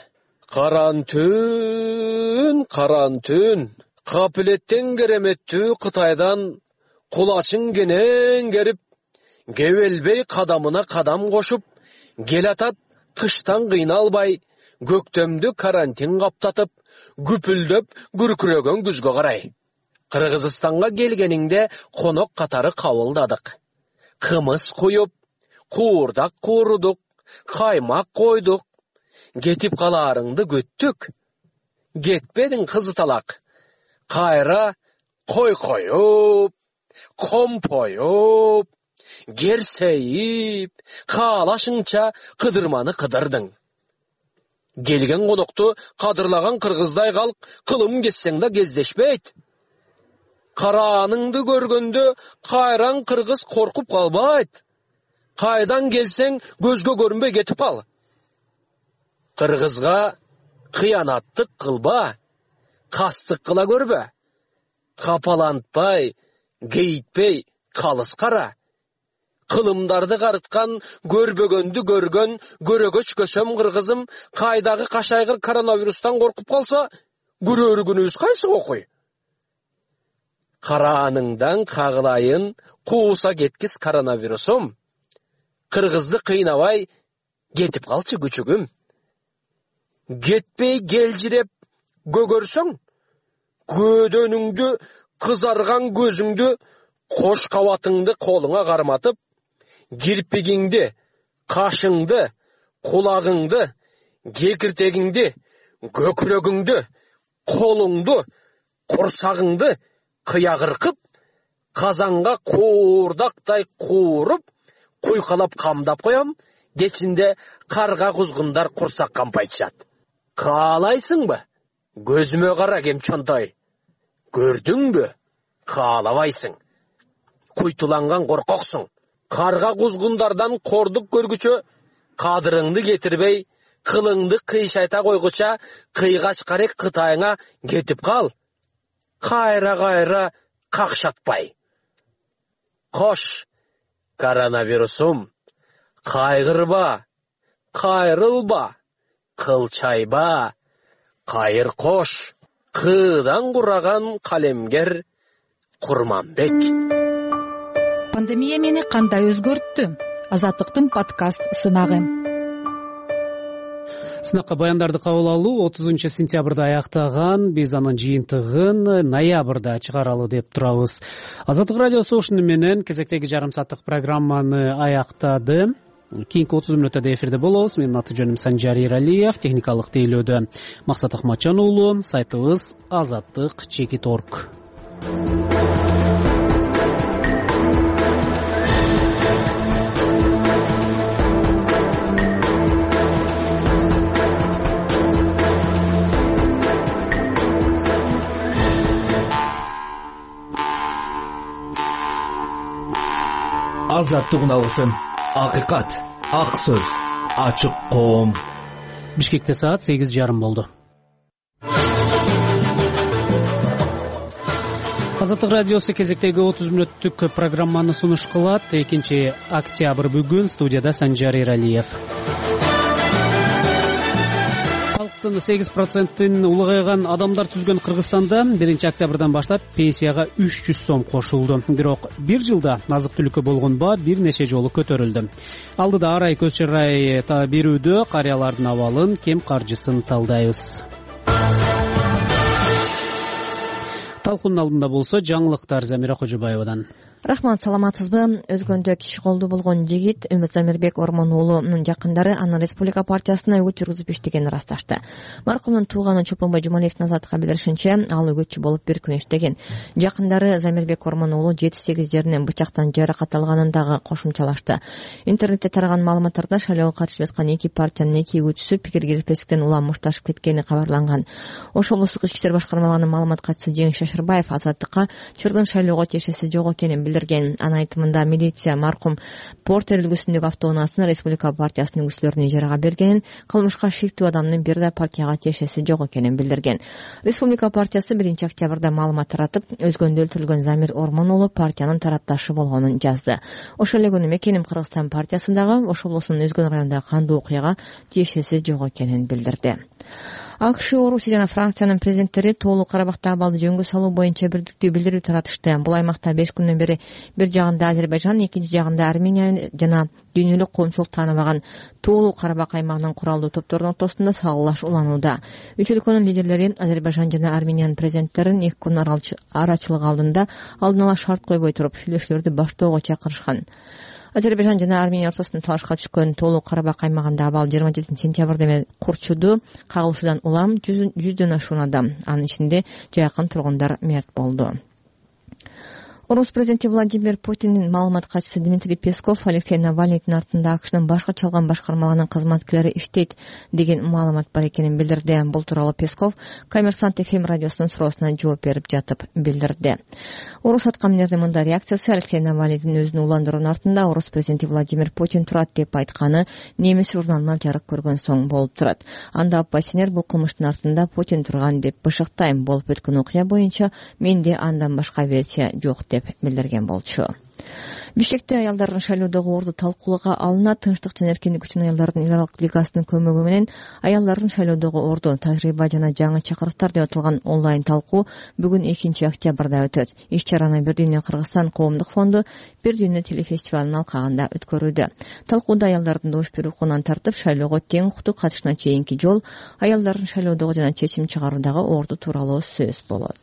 Карантүн, карантүн. Капилеттен кереметтүү Кытайдан кулачын кенен керип, кебелбей кадамына кадам кошуп, келатат кыштан кыйналбай, көктөмдү карантин каптатып, күпүлдөп күркүрөгөн күзгө карай. Кыргызстанга келгениңде конок катары кабылдадык. Кымыз куюп, куурдак куурудук, каймак койдук. Кетип калаарыңды көттүк. Кетпедиң кызыталак. Кайра кой коюп, компоюп, керсейип, каалашыңча кыдырманы кыдырдың. Келген конокту кадырлаган кыргыздай калк кылым кессең да кездешпейт. Карааныңды көргөндө кайран кыргыз коркуп калбайт. Кайдан келсең көзгө көрүнбөй кетип ал. Кыргызга кыянаттык кылба, кастык кыла көрбө. Капалантпай, гейтпей калыс кара. Кылымдарды карыткан, көрбөгөндү көргөн, көрөгөч көсөм кыргызым кайдагы кашайгыр коронавирустан коркуп калса, көрөрүгүнүбүз кайсы окуй? Карааныңдан кагылайын, кууса кеткис коронавирусум. Кыргызды кыйнабай, кетип калчы күчүгүм. Кетпей келжиреп көгөрсөң, көдөнүңдү, кызарган көзүңдү, кош кабатыңды колуңа карматып, кирпигиңди, кашыңды, кулагыңды, кекиртегиңди, көкүрөгүңдү, колуңду, курсагыңды кыягыркып, казанга куурдактай кууруп, куйкалап камдап коям, кечинде карга кузгундар курсак кампайтышат. Каалайсыңбы? Көзүмө кара кемчонтой. Көрдүңбү? Каалабайсың. Куйтуланган коркоксуң. Карга кузгундардан кордук көргүчө кадырыңды кетирбей, кылыңды кыйшайта койгуча кыйгач карек Кытайыңа кетип кал. Кайра-кайра какшатпай. Кош, коронавирусум, кайгырба, кайрылба, кылчайба, кайыр кош. Кыйдан кураган калемгер Курманбек. Пандемия мени кандай өзгөрттү? Азаттыктын подкаст сынагы. Сынакка баяндарды кабыл алуу отузунчу сентябрда аяктаган. Биз анын жыйынтыгын ноябрда чыгаралы деп турабыз. Азаттык радиосу ушуну менен кезектеги жарым сааттык программаны аяктады. кийинки отуз мүнөттө эфирде болобуз. Менин аты жөнүм Санжар Эралиев, техникалык тейлөөдө Максат Акматжан уулу, сайтыбыз азаттык чекит орг. Азаттык алгысым, акыйкат, ак сөз, ачык коом. Бишкекте саат сегиз жарым болду. Азаттык радиосу кезектеги отуз мүнөттүк программаны сунуш кылат. экинчи октябрь бүгүн, студияда Санжар Эралиев. Халктын сегиз процентин улгайган адамдар түзгөн Кыргызстанда биринчи октябрдан баштап пенсияга үч жүз сом кошулду. Бирок бир жылда азык-түлүккө болгон баа бир нече жолу көтөрүлдү. Алдыда арай көз чырай берүүдө карыялардын абалын, кем каржысын талдайбыз. Талкуунун алдында болсо жаңылыктар Замира Кожобаевадан. Рахмат, саламатсызбы? Өзгөндө киши колду болгон жигит Өмөт Замирбек Ормон уулунун жакындары аны Республика партиясына үгүт жүргүзүп иштегенин ырасташты. Маркумдун тууганы Чолпонбой Жумалиевдин азаттыкка билдиришинче, ал үгүтчү болуп бир күн иштеген. Жакындары Замирбек Ормон уулу жети сегиз жеринен бычактан жаракат алганын дагы кошумчалашты. Интернетте тараган маалыматтарда шайлоого катышып аткан эки партиянын эки үгүтчүсү пикир кириспестиктен улам мушташып кеткени кабарланган. Ош облустук ички иштер башкармалыгынын маалымат катчысы Жеңиш Шашырбаев азаттыкка чырдын шайлоого тиешеси жок экенин билдирген. Анын айтымында милиция маркум Портер үлгүсүндөгү автоунаасын Республика партиясынын үгүтчүлөрүнүн ижарага бергенин, кылмышка шектүү адамдын бир да партияга тиешеси жок экенин билдирген. Республика партиясы биринчи октябрда маалымат таратып, өзгөндө өлтүрүлгөн Замир Ормон уулу партиянын тарапташы болгонун жазды. Ошол эле күнү Мекеним Кыргызстан партиясындагы Ош облусунун Өзгөн районундагы кандуу окуяга тиешеси жок экенин билдирди. АКШ, Орусия жана Франциянын президенттери Тоолуу Карабакта абалды жөнгө салуу боюнча бирдиктүү билдирүү таратышты. Бул аймакта беш күндөн бери бир жагында Азербайжан, экинчи жагында Армения жана дүйнөлүк коомчулук тааныбаган Тоолуу Карабак аймагынын куралдуу топторунун ортосунда салгылаш уланууда. Үч өлкөнүн лидерлери Азербайжан жана Армениянын президенттерин эки күн арачылык алдында алдын ала шарт койбой туруп сүйлөшүүлөрдү баштоого чакырышкан. Азербайжан жана Армения ортосунда талашка түшкөн Тоолуу Карабак аймагында абал жыйырма жетинчи сентябрда курчуду. Кагылышуудан улам жүздөн ашуун адам, анын ичинде жакын тургундар мерт болду. Орус президенти Владимир Путиндин маалымат катчысы Дмитрий Песков Алексей Навальныйдын артында АКШнын башка чалган башкармалыгынын кызматкерлери иштейт деген маалымат бар экенин билдирди. Бул тууралуу Песков Коммерсант эф эм радиосунун суроосуна жооп берип жатып билдирди. Орус аткаминердин мындай реакциясы Алексей Навальныйдын өзүн уландыруунун артында Орус президенти Владимир Путин турат деп айтканы немис журналына жарык көргөн соң болуп турат. Анда оппозиционер бул кылмыштын артында Путин турган деп бышыктайм. Болуп өткөн окуя боюнча менде андан башка версия жок деп билдирген болчу. Бишкекте аялдардын шайлоодогу орду талкууга алынат. Тынчтык жана эркиндик үчүн аялдардын эл аралык лигасынын көмөгү менен аялдардын шайлоодогу орду тажрыйба жана жаңы чакырыктар деп аталган онлайн талкуу бүгүн экинчи октябрда өтөт. Иш чараны Бир дүйнө Кыргызстан коомдук фонду Бир дүйнө телефестивалынын алкагында өткөрүүдө. Талкууда аялдардын добуш берүү укугунан тартып шайлоого тең укуктуу катышына чейинки жол, аялдардын шайлоодогу жана чечим чыгаруудагы орду тууралуу сөз болот.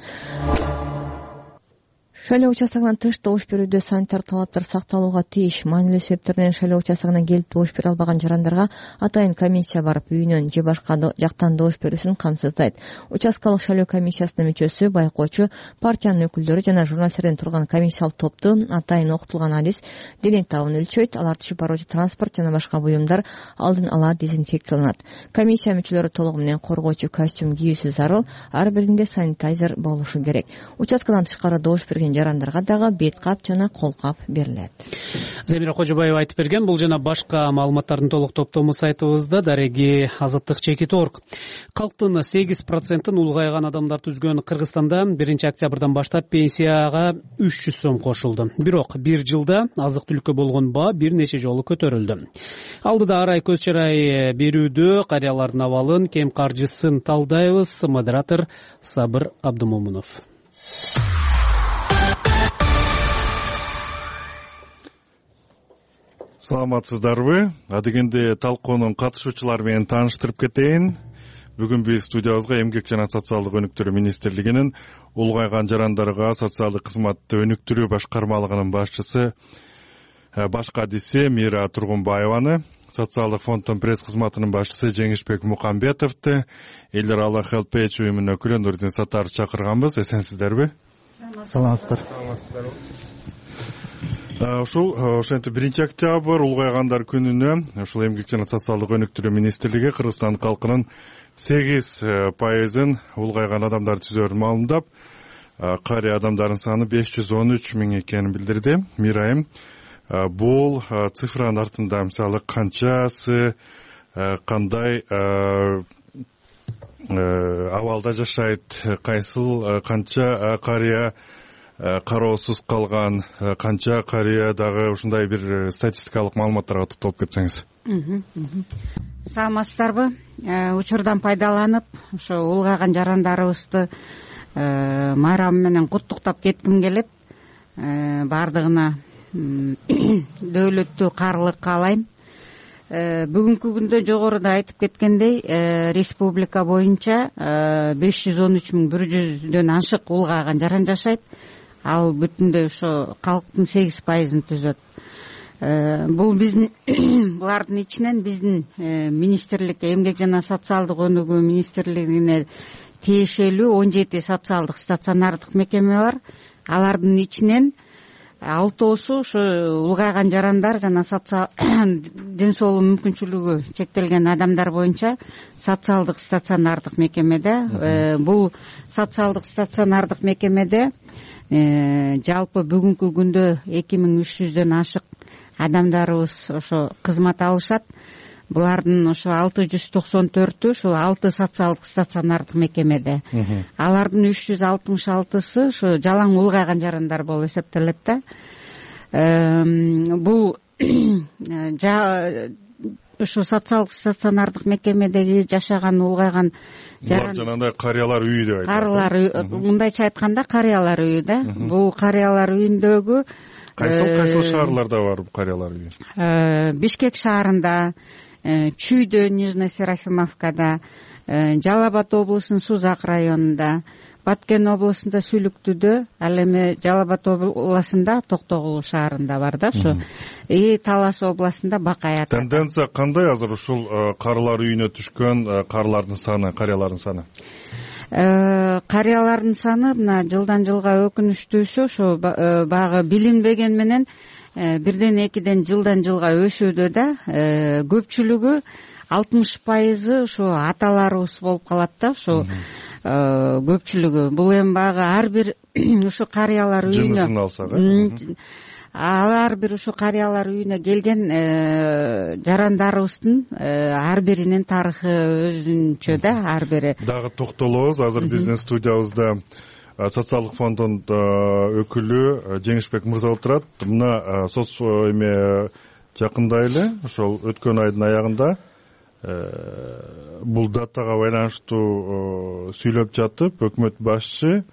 Шайлоо участогунан тыш добуш берүүдө санитар талаптар сакталууга тийиш. Маанилүү себептер менен шайлоо участогуна келип добуш бере албаган жарандарга атайын комиссия барып үйүнөн же башка жактан добуш берүүсүн камсыздайт. Участкалык шайлоо комиссиясынын мүчөсү, байкоочу, партиянын өкүлдөрү жана журналисттерден турган комиссиялык топту атайын окутулган адис денең табын өлчөйт. Алар түшүп баруучу транспорт жана башка буюмдар алдын ала дезинфекцияланат. Комиссия мүчөлөрү толугу менен коргоочу костюм кийүүсү зарыл, ар биринде санитайзер болушу керек. Участкадан тышкары добуш берген жарандарга дагы бет кап жана кол кап берилет. Замира Кожобаева айтып берген. Бул жана башка маалыматтардын толук топтому сайтыбызда дареги азаттык чекит орг. Калктын сегиз процентин улгайган адамдар түзгөн Кыргызстанда биринчи октябрдан баштап пенсияга үч жүз сом кошулду. Бирок бир жылда азык-түлүккө болгон баа бир нече жолу көтөрүлдү. Алдыда арай көз чырай берүүдө карыялардын абалын, кем каржысын талдайбыз. Модератор Сабыр Абдымомунов. Саламатсыздарбы? Адегенде талкуунун катышуучулары менен тааныштырып кетейин. Бүгүн биз студиябызга Эмгек жана социалдык өнүктүрүү министрлигинин улгайган жарандарга социалдык кызматты өнүктүрүү башкармалыгынын башчысы башка десе Мира Тургунбаеваны, социалдык фонддун пресс кызматынын башчысы Жеңишбек Мукамбетовду, Элдер Алла Хелп Эйч уюмунун өкүлү Нурдин Саттаровду чакырганбыз. Эсенсиздерби? Саламатсыздар. Ушул ошентип биринчи октябрь улгайгандар күнүнө ушул эмгек жана социалдык өнүктүрүү министрлиги Кыргызстан калкынын сегиз пайызын улгайган адамдар түзөрүн маалымдап, кария адамдардын саны беш жүз он үч миң экенин билдирди. Мирайым, бул цифранын артында мисалы канчасы, кандай абалда жашайт, кайсыл канча кария кароосуз калган, канча кария дагы ушундай бир статистикалык маалыматтарга токтолуп кетсеңиз. Саламатсыздарбы? Учурдан пайдаланып, ошо улгайган жарандарыбызды майрам менен куттуктап кетким келет. Бардыгына дөөлөттүү каалык каалайм. Бүгүнкү күндө жогоруда айтып кеткендей, республика боюнча беш жүз он үч миң бир жүздөн ашык улгайган жаран жашайт. Ал бүтүндөй ошо калктын сегиз пайызын түзөт. Бул биздин булардын ичинен биздин министрлик, эмгек жана социалдык өнүгүү министрлигине тиешелүү он жети социалдык стационардык мекеме бар. Алардын ичинен алтоосу ошо улгайган жарандар жана ден соолугу мүмкүнчүлүгү чектелген адамдар боюнча социалдык стационардык мекемеде. Бул социалдык стационардык мекемеде жалпы бүгүнкү күндө эки миң үч жүздөн ашык адамдарыбыз ошо кызмат алышат. Булардын ошо алты жүз токсон төртү ошо алты социалдык стационардык мекемеде. Алардын үч жүз алтымыш алтысы ошо жалаң улгайган жарандар болуп эсептелет да. Бул ошо социалдык стационардык мекемедеги жашаган улгайган Булар жанагындай карыялар үйү деп айтат. Карыялар, мындайча айтканда карыялар үйү да. Бул карыялар үйүндөгү кайсыл кайсыл шаарларда бар карыялар үйү? Бишкек шаарында, Чүйдө, Нижний Серафимовкада, Жалал Абад облусунун Сузак районунда, Баткен облусунда Сүлүктүдө, ал эми Жалал Абад областында Токтогул шаарында бар да, ошо. И Талас областында Бакай ата. Тенденция кандай азыр ушул карылар үйүнө түшкөн карылардын саны, карыялардын саны? Карыялардын саны мына жылдан жылга өкүнүчтүүсү ошо баягы билинбеген менен бирден экиден жылдан жылга өсүүдө да. Көпчүлүгү алтымыш пайызы ошо аталарыбыз болуп калат да, ошо көпчүлүгү. Бул эми баягы ар бир ошо карыялар үйүнө жынысын алсак, ар бир ошо карыялар үйүнө келген жарандарыбыздын ар биринин тарыхы өзүнчө да, ар бири. Дагы токтолобуз. Азыр биздин студиябызда социалдык фонддун өкүлү Жеңишбек мырза отурат. Мына соц эме жакында эле ошол өткөн айдын аягында бул датага байланыштуу сүйлөп жатып, өкмөт башчы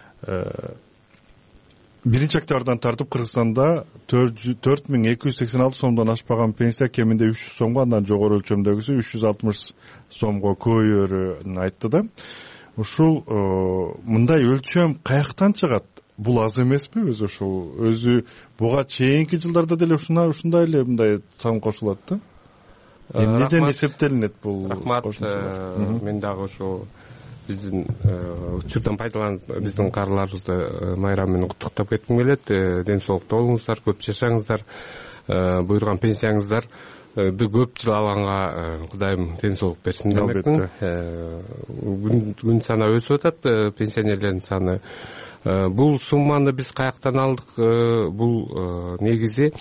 биринчи октябрдан тартып Кыргызстанда төрт миң эки жүз сексен алты сомдон ашпаган пенсия кеминде үч жүз сомго, андан жогору өлчөмдөгүсү үч жүз алтымыш сомго көбөйөрүн айтты да. Ушул мындай өлчөм каяктан чыгат? Бул аз эмеспи өзү? Ошол өзү буга чейинки жылдарда деле ушундай эле мындай сан кошулат да. Эмнеден эсептелинет бул? Рахмат. Мен дагы ошо биздин учурдан пайдаланып биздин карыларыбызды майрам менен куттуктап кетким келет. Ден соолукта болуңуздар, көп жашаңыздар, буйруган пенсияңыздарды көп жыл алганга Кудайым ден соолук берсин демекмин. Күн сана өсүп атат пенсионерлердин саны. Бул сумманы биз каяктан алдык? Бул негизи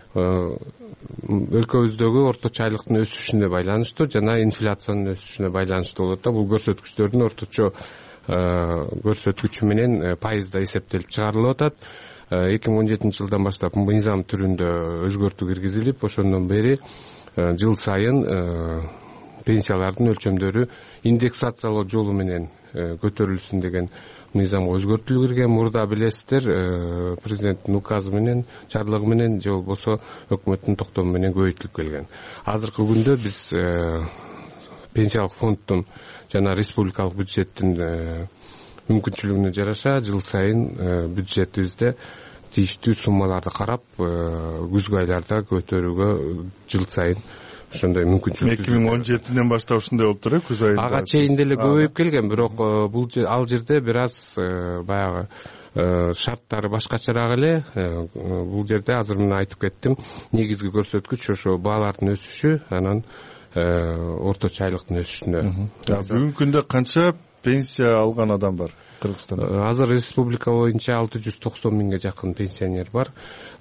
өлкөбүздөгү орточо айлыктын өсүшүнө байланыштуу жана инфляциянын өсүшүнө байланыштуу болот да. Бул көрсөткүчтөрдүн орточо көрсөткүчү менен пайызда эсептелип чыгарылып атат. эки миң он жетинчи жылдан баштап мыйзам түрүндө өзгөртүү киргизилип, ошондон бери жыл сайын пенсиялардын өлчөмдөрү индексациялоо жолу менен көтөрүлсүн деген мыйзамга өзгөртүүлүк кирген. Мурда билесиздер, президенттин указы менен, жарлыгы менен же болбосо өкмөттүн токтому менен көбөйтүлүп келген. Азыркы күндө биз пенсиялык фонддун жана республикалык бюджеттин мүмкүнчүлүгүнө жараша жыл сайын бюджетибизде тийиштүү суммаларды карап күзгү айларда көтөрүүгө жыл сайын ошондой мүмкүнчүлүк эки миң он жетиден баштап ушундай болуптур э күз айында ага чейин деле көбөйүп келген, бирок бул ал жерде бир аз баягы шарттары башкачараак эле. Бул жерде азыр мына айтып кеттим, негизги көрсөткүч ошо баалардын өсүшү, анан орточо айлыктын өсүшүнө. Бүгүнкү күндө канча пенсия алган адам бар Кыргызстанда? Азыр республика боюнча алты жүз токсон миңге жакын пенсионер бар.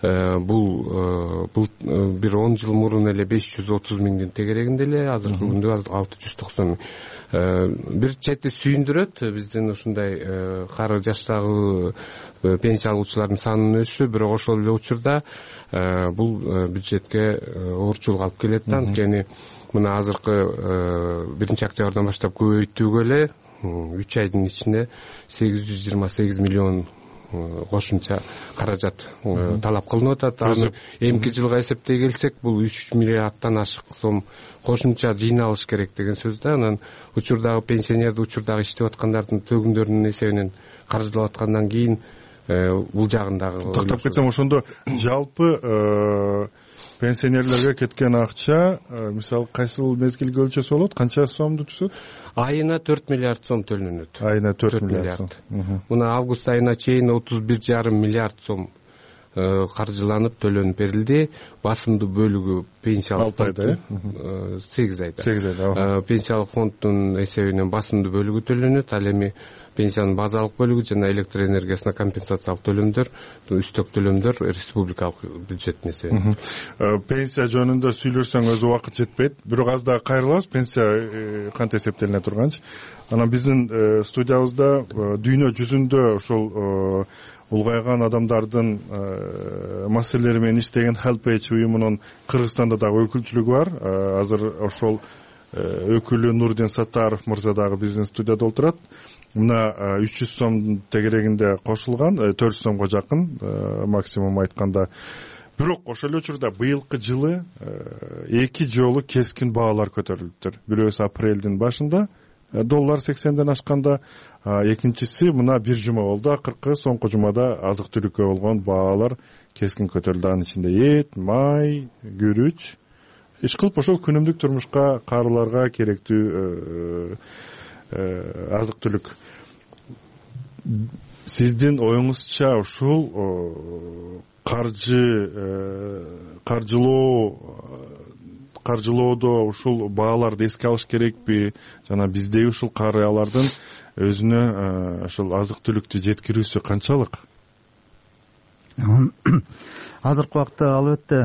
Бул бул бир он жыл мурун эле беш жүз отуз миңдин тегерегинде эле, азыркы күндө алты жүз токсон миң. Бир чети сүйүндүрөт биздин ушундай кары жаштагы пенсия алуучулардын санынын өсүшү, бирок ошол эле учурда бул бюджетке оорчулук алып келет да. Анткени мына азыркы биринчи октябрдан баштап көбөйтүүгө эле үч айдын ичинде сегиз жүз жыйырма сегиз миллион кошумча каражат талап кылынып атат. Аны эмки жылга эсептей келсек, бул үч миллиардтан ашык сом кошумча жыйналыш керек деген сөз да. Анан учурдагы пенсионерди, учурдагы иштеп аткандардын төгүндөрүнүн эсебинен каржылап аткандан кийин бул жагындагы тактап кетсем, ошондо жалпы пенсионерлерге кеткен акча мисалы кайсыл мезгилге өлчөсө болот, канча сомду түшөт? Айына төрт миллиард сом төлөнөт. Айына төрт миллиард сом. Мына август айына чейин отуз бир жарым миллиард сом каржыланып төлөнүп берилди. Басымдуу бөлүгү пенсиялык айда, сегиз айда. сегиз айда. Пенсиялык фонддун эсебинен басымдуу бөлүгү төлөнөт. Ал эми пенсиянын базалык бөлүгү жана электр энергиясына компенсациялык төлөмдөр, үстөк төлөмдөр республикалык бюджеттин эсебинен. Пенсия жөнүндө сүйлөшсөң өзү убакыт жетпейт. Бирок аз да кайрылабыз, пенсия кантип эсептелине турганчы. Анан биздин студиябызда дүйнө жүзүндө ушул улгайган адамдардын маселелери менен иштеген HelpAge уюмунун Кыргызстанда дагы өкүлчүлүгү бар. Азыр ошол өкүлү Нурдин Саттаров мырза дагы биздин студияда отурат. Мына үч жүз сом тегерегинде кошулган, төрт жүз сомго жакын максимум айтканда. Бирок ошол эле учурда быйылкы жылы эки жолу кескин баалар көтөрүлүптүр. Бирөөсү апрелдин башында доллар сексенден ашканда, экинчиси мына бир жума болду. Акыркы соңку жумада азык түлүккө болгон баалар кескин көтөрүлдү. Анын ичинде эт, май, күрүч, иш кылып ошол күнүмдүк турмушка, карыларга керектүү азык түлүк. Сиздин оюңузча ушул каржы каржылоо каржылоодо ушул бааларды эске алыш керекпи? Жана биздеги ушул карыялардын өзүнө ушул азык түлүктү жеткирүүсү канчалык? Азыркы убакта ал өтө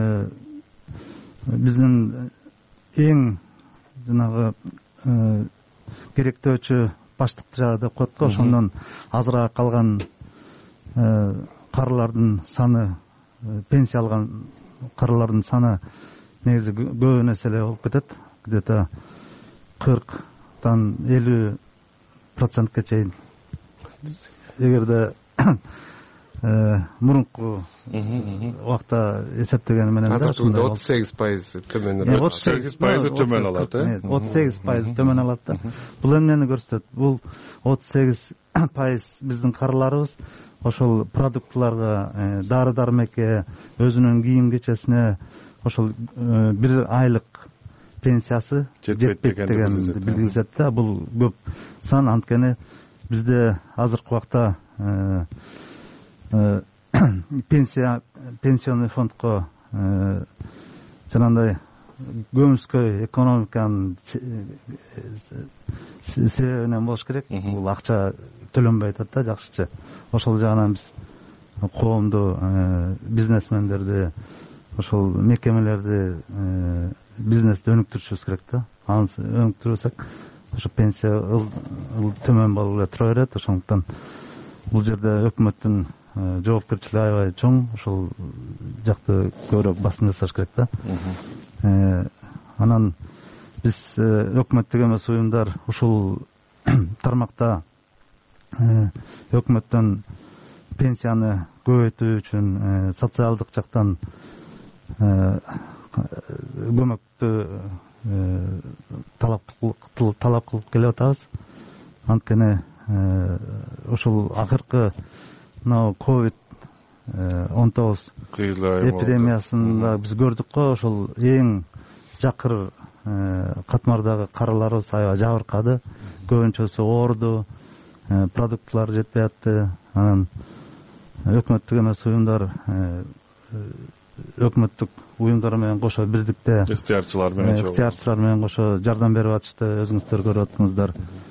биздин эң жанагы керектөөчү баштык жагы деп коет го. Ошондон азыраак калган карылардын саны, пенсия алган карылардын саны негизи көп эсе эле болуп кетет. Где-то кырктан элүү процентке чейин. Эгерде мурунку убакта эсептегени менен азыркы отуз сегиз пайыз төмөн отуз сегиз пайыз төмөн алат, э? отуз сегиз пайыз төмөн алат да. Бул эмнени көрсөтөт? Бул отуз сегиз пайыз биздин карыларыбыз ошол продуктыларга, дары дармекке, өзүнүн кийим кечесине ошол бир айлык пенсиясы жетпейт дегенди билгизет да. Бул көп сан, анткени бизде азыркы убакта пенсия пенсионный фондко жанагындай көмүскөй экономиканын себебинен болуш керек. Бул акча төлөнбөй атат да жакшычы. Ошол жагынан биз коомду, бизнесмендерди, ошол мекемелерди, бизнести өнүктүрүшүбүз керек да. Аны өнүктүрсөк, ошо пенсия төмөн болуп эле тура берет. Ошондуктан бул жерде өкмөттүн жоопкерчилиги аябай чоң. Ошол жакты көбүрөөк басым жасаш керек да. Анан биз өкмөттүк эмес уюмдар ушул тармакта өкмөттөн пенсияны көбөйтүү үчүн социалдык жактан көмөктү талап талап кылып келип атабыз. Анткени ушул акыркы мына ковид он тогуз эпидемиясында биз көрдүк го, ошол эң жакыр катмардагы карыларыбыз аябай жабыркады, көбүнчөсү ооруду, продуктлар жетпей атты. Анан өкмөттүк эмес уюмдар өкмөттүк уюмдар менен кошо бирдикте ыктыярчылар менен ыктыярчылар менен кошо жардам берип атышты, өзүңүздөр көрүп аттыңыздар.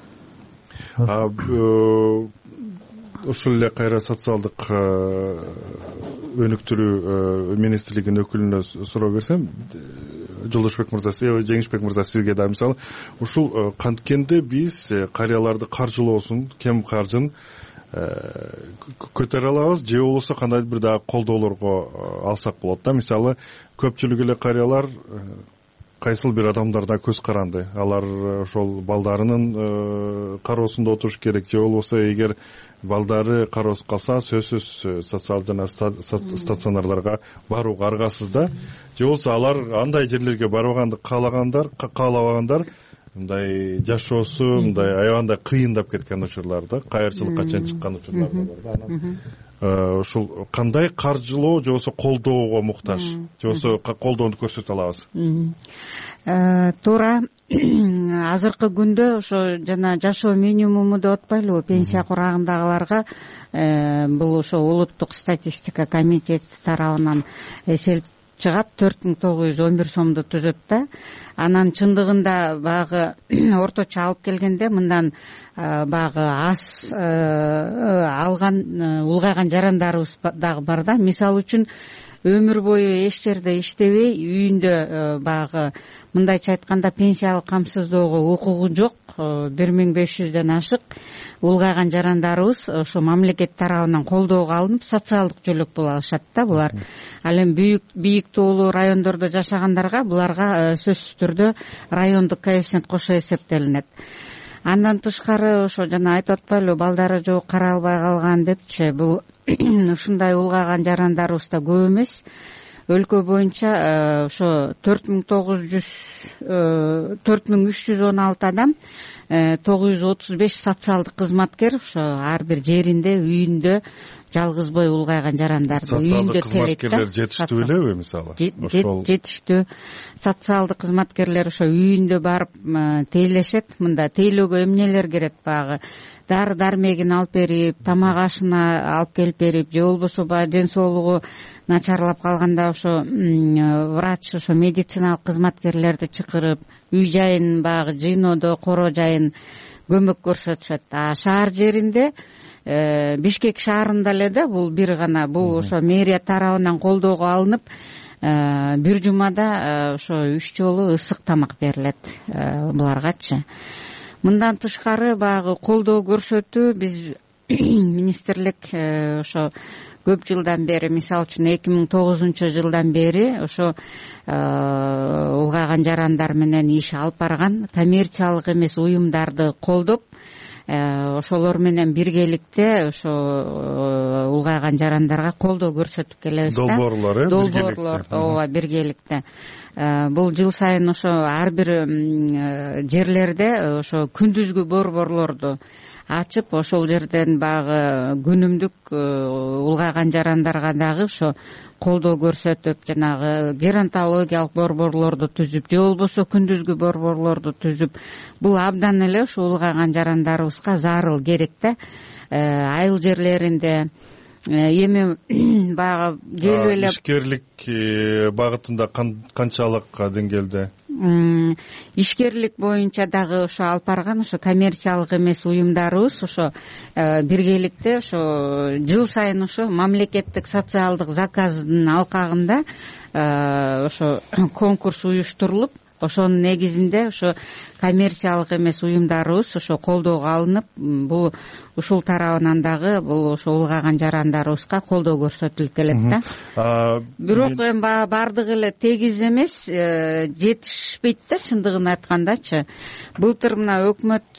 Ушул эле кайра социалдык өнүктүрүү министрлигинин өкүлүнө суроо берсем, Жолдошбек мырза, Жеңишбек мырза, сизге да мисалы ушул канткенде биз карыяларды каржылоосун, кем каржын көтөрө алабыз, же болбосо кандайдыр бир дагы колдоолорго алсак болот да. Мисалы көпчүлүк эле карыялар кайсыл бир адамдарда көз каранды, алар ошол балдарынын кароосунда отуруш керек, же болбосо эгер балдары кароосуз калса сөзсүз социал жана стационарларга барууга аргасыз да, же болбосо алар андай жерлерге барбаганды каалагандар каалабагандар мындай жашоосу мындай аябагандай кыйындап кеткен учурларда, кайырчылыкка чейин чыккан учурлар да бар да. Анан ушул кандай каржылоо же болбосо колдоого муктаж, же болбосо колдоону көрсөтө алабыз? Туура. Азыркы күндө ошо жана жашоо минимуму деп атпайлыбы, пенсия курагындагыларга бул ошо улуттук статистика комитети тарабынан эсеп чыгат, төрт миң тогуз жүз он бир сомду түзөт да. Анан чындыгында багы орточо алып келгенде мындан багы аз алган улгайган жарандарыбыз дагы бар да. Мисалы үчүн өмүр бою эч жерде иштебей, үйүндө багы мындайча айтканда пенсиялык камсыздоого укугу жок, бир миң беш жүздөн ашык улгайган жарандарыбыз ошо мамлекет тарабынан колдоого алынып социалдык жөлөк боло алышат да булар. Ал эми бийик бийик тоолуу райондордо жашагандарга буларга сөзсүз түрдө райондук коэффициент кошо эсептелинет. Андан тышкары ошо жана айтып атпайлыбы, балдары жок, кара албай калган депчи, бул ушундай улгайган жарандарыбыз да көп эмес. Өлкө боюнча ошо төрт миң тогуз жүз төрт миң үч жүз он алты адам, тогуз жүз отуз беш социалдык кызматкер ошо ар бир жеринде, үйүндө жалгыз бой улгайган жарандарды үйүндө телейт да. Социалдык кызматкерлер жетиштүү элеби мисалы? Ошол жетиштүү социалдык кызматкерлер ошо үйүндө барып тейлешет. Мында тейлөөгө эмнелер керет? Багы дары дармегин алып берип, тамак ашына алып келип берип, же болбосо баягы ден соолугу начарлап калганда ошо врач, ошо медициналык кызматкерлерди чакырып, үй жайын баягы жыйноодо коро жайын көмөк көрсөтүшөт. А шаар жеринде, Бишкек шаарында эле да бул бир гана, бул ошо мэрия тарабынан колдоого алынып, бир жумада ошо үч жолу ысык тамак берилет буларгачы. Мындан тышкары баягы колдоо көрсөтүү биз министрлик ошо көп жылдан бери, мисалы үчүн эки миң тогузунчу жылдан бери ошо улгайган жарандар менен иш алып барган коммерциялык эмес уюмдарды колдоп, ошолор менен биргеликте ошо улгайган жарандарга колдоо көрсөтүп келебиз да. Долбоорлор, э, долбоорлор, ооба, биргеликте. Бул жыл сайын ошо ар бир жерлерде ошо күндүзгү борборлорду ачып, ошол жерден баягы күнүмдүк улгайган жарандарга дагы ошо колдоо көрсөтүп, жанагы геронтологиялык борборлорду түзүп, же болбосо күндүзгү борборлорду түзүп, бул абдан эле ошо улгайган жарандарыбызга зарыл керек да. Айыл жерлеринде эми баягы келип эле ишкерлик багытында канчалык деңгээлде? Ишкерлик боюнча дагы ошо алып барган ошо коммерциялык эмес уюмдарыбыз ошо биргеликте ошо жыл сайын ошо мамлекеттик социалдык заказдын алкагында ошо конкурс уюштурулуп, ошонун негизинде ошо коммерциялык эмес уюмдарыбыз ошо колдоого алынып, бул ушул тарабынан дагы бул ошо улгайган жарандарыбызга колдоо көрсөтүлүп келет да. Бирок эми бардыгы эле тегиз эмес, жетишпейт да, чындыгын айткандачы. Былтыр мына өкмөт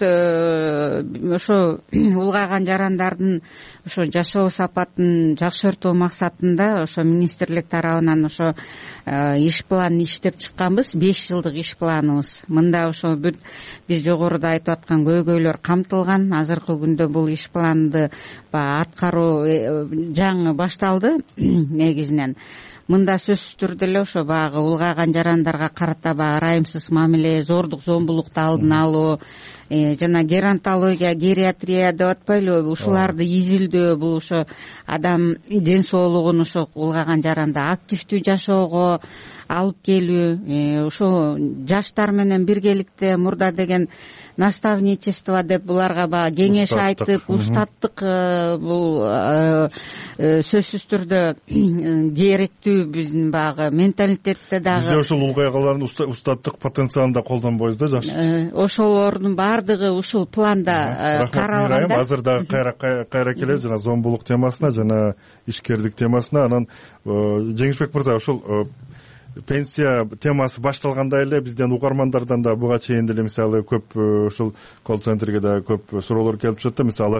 ошо улгайган жарандардын ошо жашоо сапатын жакшыртуу максатында ошо министрлик тарабынан ошо иш план иштеп чыкканбыз, беш жылдык иш планыбыз. Мында ошо бүт биз жогоруда айтып аткан көйгөйлөр камтылган. Азыркы күндө бул иш планды баягы аткаруу жаңы башталды негизинен. Мында сөзсүз түрдө эле ошо баягы улгайган жарандарга карата баягы ырайымсыз мамиле, зордук зомбулукту алдын алуу, жана геронтология, гериатрия деп атпайлыбы, ушуларды изилдөө, бул ошо адам ден соолугун ошо улгайган жаранда активдүү жашоого алып келүү, ошо жаштар менен биргеликте мурда деген наставничество деп буларга баягы кеңеш айтып, устаттык бул сөзсүз түрдө керектүү биздин баягы менталитетте дагы. Бизде ошол улгайгандардын устаттык потенциалын да колдонбойбуз да жакшы. Ошолордун баардыгы ушул планда каралган. Азыр дагы кайра кайра келебиз жана зомбулук темасына жана ишкердик темасына. Анан Жеңишбек мырза, ошол пенсия темасы башталганда эле бизден угармандардан да буга чейин деле мисалы көп ушул колл центрге да көп суроолор келип турат да, мисалы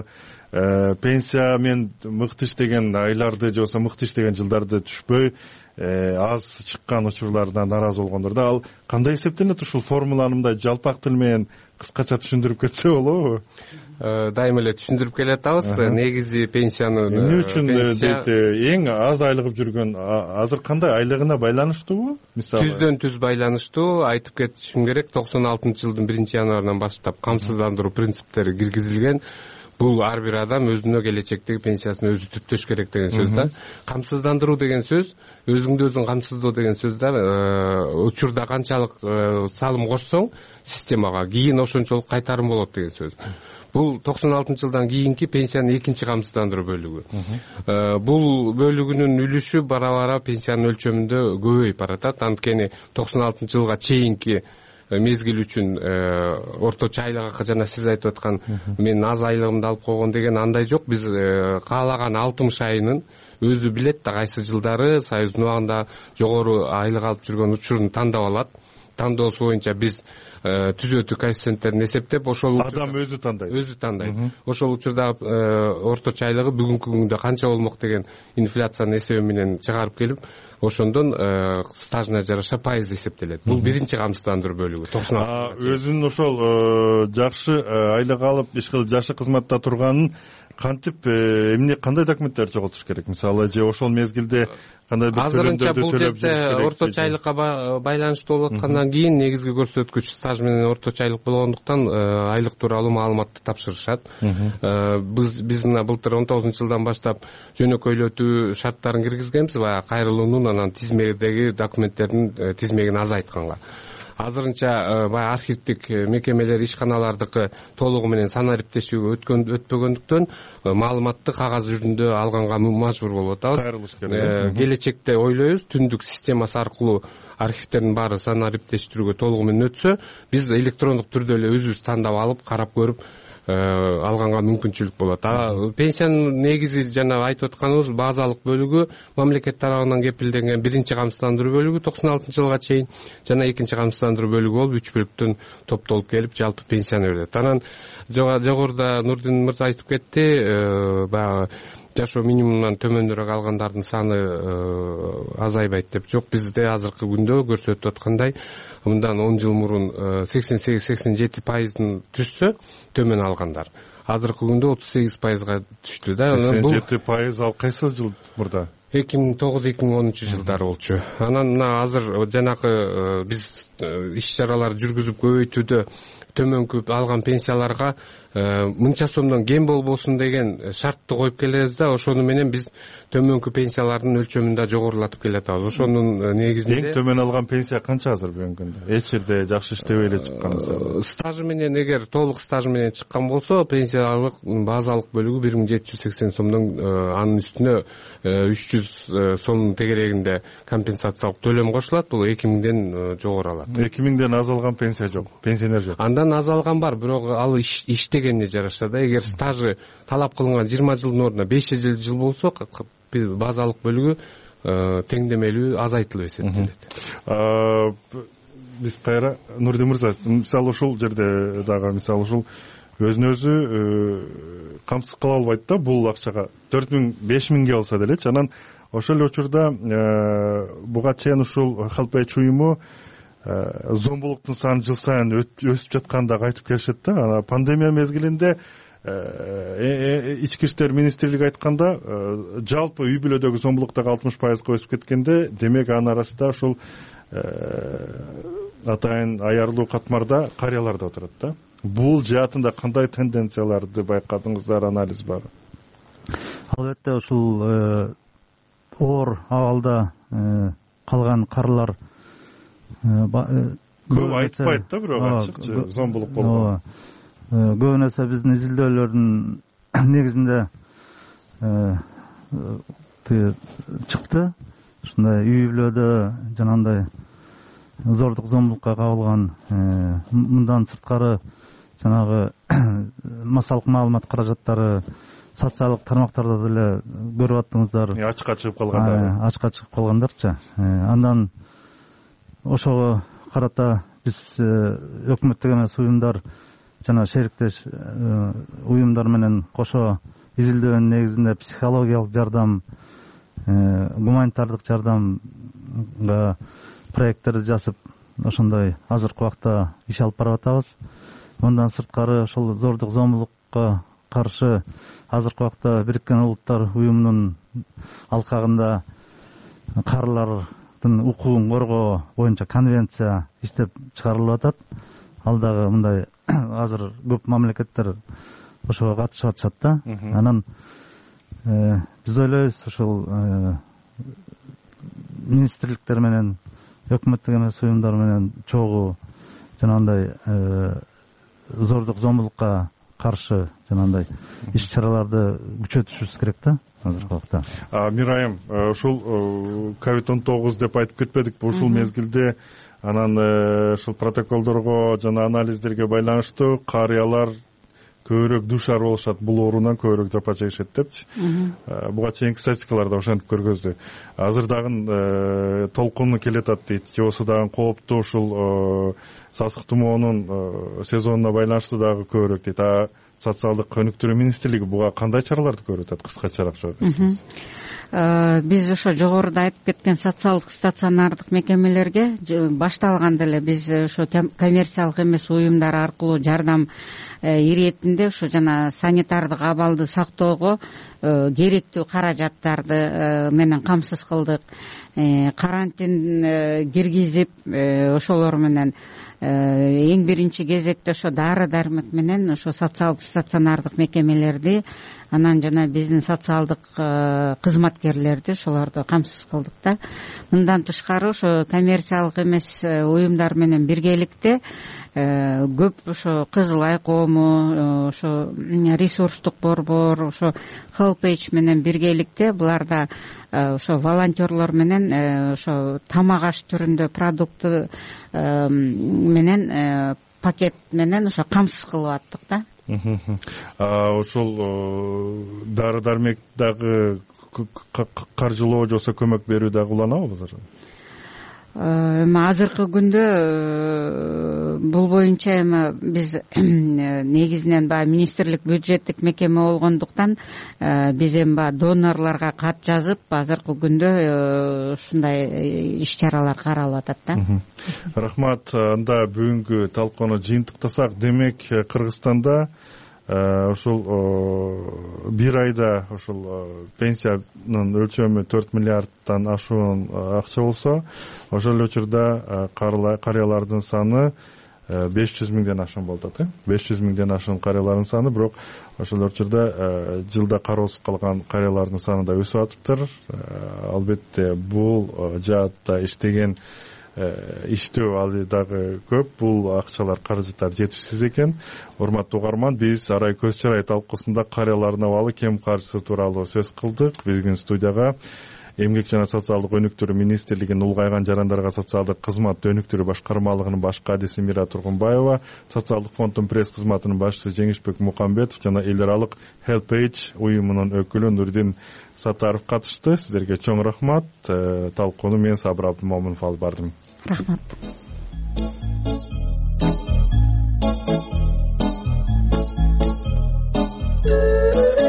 пенсия мен мыкты иштеген айларды же болбосо мыкты иштеген жылдарды түшпөй аз чыккан учурлардан нааразы болгондор да. Ал кандай эсептелет? Ушул формуланы мындай жалпак тил менен кыскача түшүндүрүп кетсе болобу? Дайыма эле түшүндүрүп келатабыз. Негизи пенсияны эмне үчүн дейт, эң аз айлыгып жүргөн азыр кандай айлыгына байланыштуубу? Мисалы түздөн түз байланыштуу. Айтып кетишим керек, токсон алтынчы жылдын биринчи январынан баштап камсыздандыруу принциптери киргизилген. Бул ар бир адам өзүнө келечектеги пенсиясын өзү түптөш керек деген сөз да. Камсыздандыруу деген сөз, өзүңдү өзүң камсыздоо деген сөз да. Учурда канчалык салым кошсоң системага, кийин ошончолук кайтарым болот деген сөз. Бул токсон алтынчы жылдан кийинки пенсиянын экинчи камсыздандыруу бөлүгү. Бул бөлүгүнүн үлүшү бара-бара пенсиянын өлчөмүндө көбөйүп баратат. Анткени токсон алтынчы жылга чейинки мезгил үчүн орточо айлык, жана сиз айтып аткан мен аз айлыгымды алып койгон деген андай жок. Биз каалаган алтымыш айынын өзү билет да кайсы жылдары Союздун убагында жогору айлык алып жүргөн учурун тандап алат. Тандоосу боюнча биз түзөтүү коэффициенттерин эсептеп, ошол адам өзү тандайт. Өзү тандайт. Ошол учурда орточо айлыгы бүгүнкү күндө канча болмок деген инфляциянын эсеби менен чыгарып келип, ошондон стажына жараша пайыз эсептелет. Бул биринчи камсыздандыруу бөлүгү. Өзүнүн ошол жакшы айлык алып иш кылып жакшы кызматта турганын кантип эмне кандай документтер чогултуш керек? Мисалы же ошол мезгилде кандай бир төлөмдөрдү төлөп жүрүш керек? Орточо айлыкка байланыштуу болуп аткандан кийин негизги көрсөткүч стаж менен орточо айлык болгондуктан айлык тууралуу маалыматты тапшырышат. Биз биз мына былтыр он тогузунчу жылдан баштап жөнөкөйлөтүү шарттарын киргизгенбиз, баягы кайрылуунун анан тизмедеги документтердин тизмегин азайтканга. Азырынча баягы архивдик мекемелер, ишканалардыкы толугу менен санариптешүүгө өтпөгөндүктөн маалыматты кагаз жүзүндө алганга мажбур болуп атабыз. Келечекте ойлойбуз, түндүк системасы аркылуу архивтердин баары санариптештирүүгө толугу менен өтсө, биз электрондук түрдө эле өзүбүз тандап алып, карап көрүп алганга мүмкүнчүлүк болот. Пенсиянын негизи жана айтып атканыбыз базалык бөлүгү мамлекет тарабынан кепилденген биринчи камсыздандыруу бөлүгү токсон алтынчы жылга чейин, жана экинчи камсыздандыруу бөлүгү болуп үч бөлүктөн топтолуп келип жалпы пенсияны берет. Анан жогоруда Нурдин мырза айтып кетти, баягы жашоо минимумунан төмөнүрөөк алгандардын саны азайбайт деп. Жок, бизде азыркы күндө көрсөтүп аткандай мындан он жыл мурун сексен сегиз сексен жети пайыздын түшсө төмөн алгандар азыркы күндө отуз сегиз пайызга түштү да. сексен жети пайыз ал кайсы жыл мурда? эки миң тогуз эки миң онунчу жылдары болчу. Анан мына азыр жанакы биз иш чаралар жүргүзүп көбөйтүүдө төмөнкү алган пенсияларга мынча сомдон кем болбосун деген шартты коюп келебиз да, ошону менен биз төмөнкү пенсиялардын өлчөмүн да жогорулатып келатабыз. Ошонун негизинде эң төмөн алган пенсия канча азыр бүгүнкү күндө? Эч жерде жакшы иштебей эле чыккан мисалы. Стажы менен эгер толук стажы менен чыккан болсо, пенсиялык базалык бөлүгү бир миң жети жүз сексен сомдон анын үстүнө үч жүз сом тегерегинде компенсациялык төлөм кошулат. Бул эки миңден жогору алат. эки миңден аз алган пенсия жок, пенсионер жок. Андан аз алган бар, бирок ал иштегенине жараша да. Эгер стажы талап кылынган жыйырма жылдын ордуна беш жыл болсо, базалык бөлүгү теңдемелүү азайтылып эсептелет. Биз кайра Нурдин мырза, мисалы ушул жерде дагы мисалы ушул өзүн өзү камсыз кыла албайт да бул акчага. төрт миң беш миңге болсо делечи. Анан ошол эле учурда буга чейин ушул Help Age уюму зомбулуктун саны жыл сайын өсүп жаткандыгы айтып келишет да. Анан пандемия мезгилинде ички иштер министрлиги айтканда жалпы үй бүлөдөгү зомбулук дагы алтымыш пайызга өсүп кеткенде, демек анын арасында ушул атайын аярлуу катмарда карыялар да отурат да. Бул жаатында кандай тенденцияларды байкадыңыздар, анализ бар? Албетте ушул оор абалда калган карылар көп айтпайт да, бирок ачыкчы зомбулук болгон. Көбүн эсе биздин изилдөөлөрдүн негизинде чыкты. Ушундай үй бүлөдө жанагындай зордук зомбулукка кабылган, мындан сырткары жанагы массалык маалымат каражаттары социалдык тармактарда деле көрүп аттыңыздар. Ачыкка чыгып калгандар. Ачыкка чыгып калгандарчы. Андан ошого карата биз өкмөттүк эмес уюмдар жана шериктеш уюмдар менен кошо изилдөөнүн негизинде психологиялык жардам, гуманитардык жардамга проекттерди жасап, ошондой азыркы убакта иш алып барып атабыз. Мындан сырткары ошол зордук зомбулукка каршы азыркы убакта Бириккен Улуттар уюмунун алкагында карылардын укугун коргоо боюнча конвенция иштеп чыгарылып атат. Ал дагы мындай азыр көп мамлекеттер ошого катышып атышат да. Анан биз ойлойбуз ушул министрликтер менен, өкмөттүк эмес уюмдар менен чогуу жанагындай зордук зомбулукка каршы жанагындай иш-чараларды күчөтүшүбүз керек да азыркы убакта. Мирайым, ушул ковид он тогуз деп айтып кетпедикпи? Ушул мезгилде анан ушул протоколдорго жана анализдерге байланыштуу карыялар көбүрөөк душар болушат, бул оорунан көбүрөөк жапа чегишет депчи. Буга чейинки статистикаларда ошентип көргөздү. Азыр дагы толкуну келатат дейт. Же болбосо дагы кооптуу ушул сасык тумоонун сезонуна байланыштуу дагы көбүрөөк дейт. А социалдык өнүктүрүү министрлиги буга кандай чараларды көрүп атат? Кыскачараак жооп берсеңиз. Биз ошо жогоруда айтып кеткен социалдык стационардык мекемелерге башталганда эле биз ошо коммерциялык эмес уюмдар аркылуу жардам иретинде ошо жана санитардык абалды сактоого керектүү каражаттарды менен камсыз кылдык. Карантин киргизип, ошолор менен эң биринчи кезекте ошо дары дармек менен ошо социалдык стационардык мекемелерди, анан жана биздин социалдык кызматкерлерди ошолорду камсыз кылдык да. Мындан тышкары ошо коммерциялык эмес уюмдар менен биргеликте көп ошо Кызыл Ай коому, ошо ресурстук борбор, ошо Helpage менен биргеликте буларда ошо волонтерлор менен ошо тамак аш түрүндө продукты менен пакет менен ошо камсыз кылып аттык да. Ошол дары дармек дагы каржылоо же болбосо көмөк берүү дагы уланабы азыр? Эми азыркы күндө бул боюнча эми биз негизинен баягы министрлик бюджеттик мекеме болгондуктан биз эми баягы донорлорго кат жазып азыркы күндө ушундай иш-чаралар каралып атат да. Рахмат. Анда бүгүнкү талкууну жыйынтыктасак, демек Кыргызстанда ушул бир айда ушул пенсиянын өлчөмү төрт миллиардтан ашуун акча болсо, ошол эле учурда карыялардын саны беш жүз миңден ашуун болуп атат. беш жүз миңден ашуун карыялардын саны, бирок ошол учурда жылда кароосуз калган карыялардын саны да өсүп атыптыр. Албетте бул жаатта иштеген иштөө али дагы көп, бул акчалар, каражаттар жетишсиз экен. Урматтуу угарман, биз Арай көз чарай талкуусунда карыялардын абалы, кем каржысы тууралуу сөз кылдык. Бүгүн студияга Эмгек жана социалдык өнүктүрүү министрлигинин улгайган жарандарга социалдык кызмат өнүктүрүү башкармалыгынын баш кадиси Мира Тургунбаева, социалдык фонддун пресс кызматынын башчысы Жеңишбек Мукамбетов жана эл аралык Helpage уюмунун өкүлү Нурдин Сатаров катышты. Сиздерге чоң рахмат. Талкууну мен Сабыр Абдымомунов алып бардым. Рахмат. Thank you.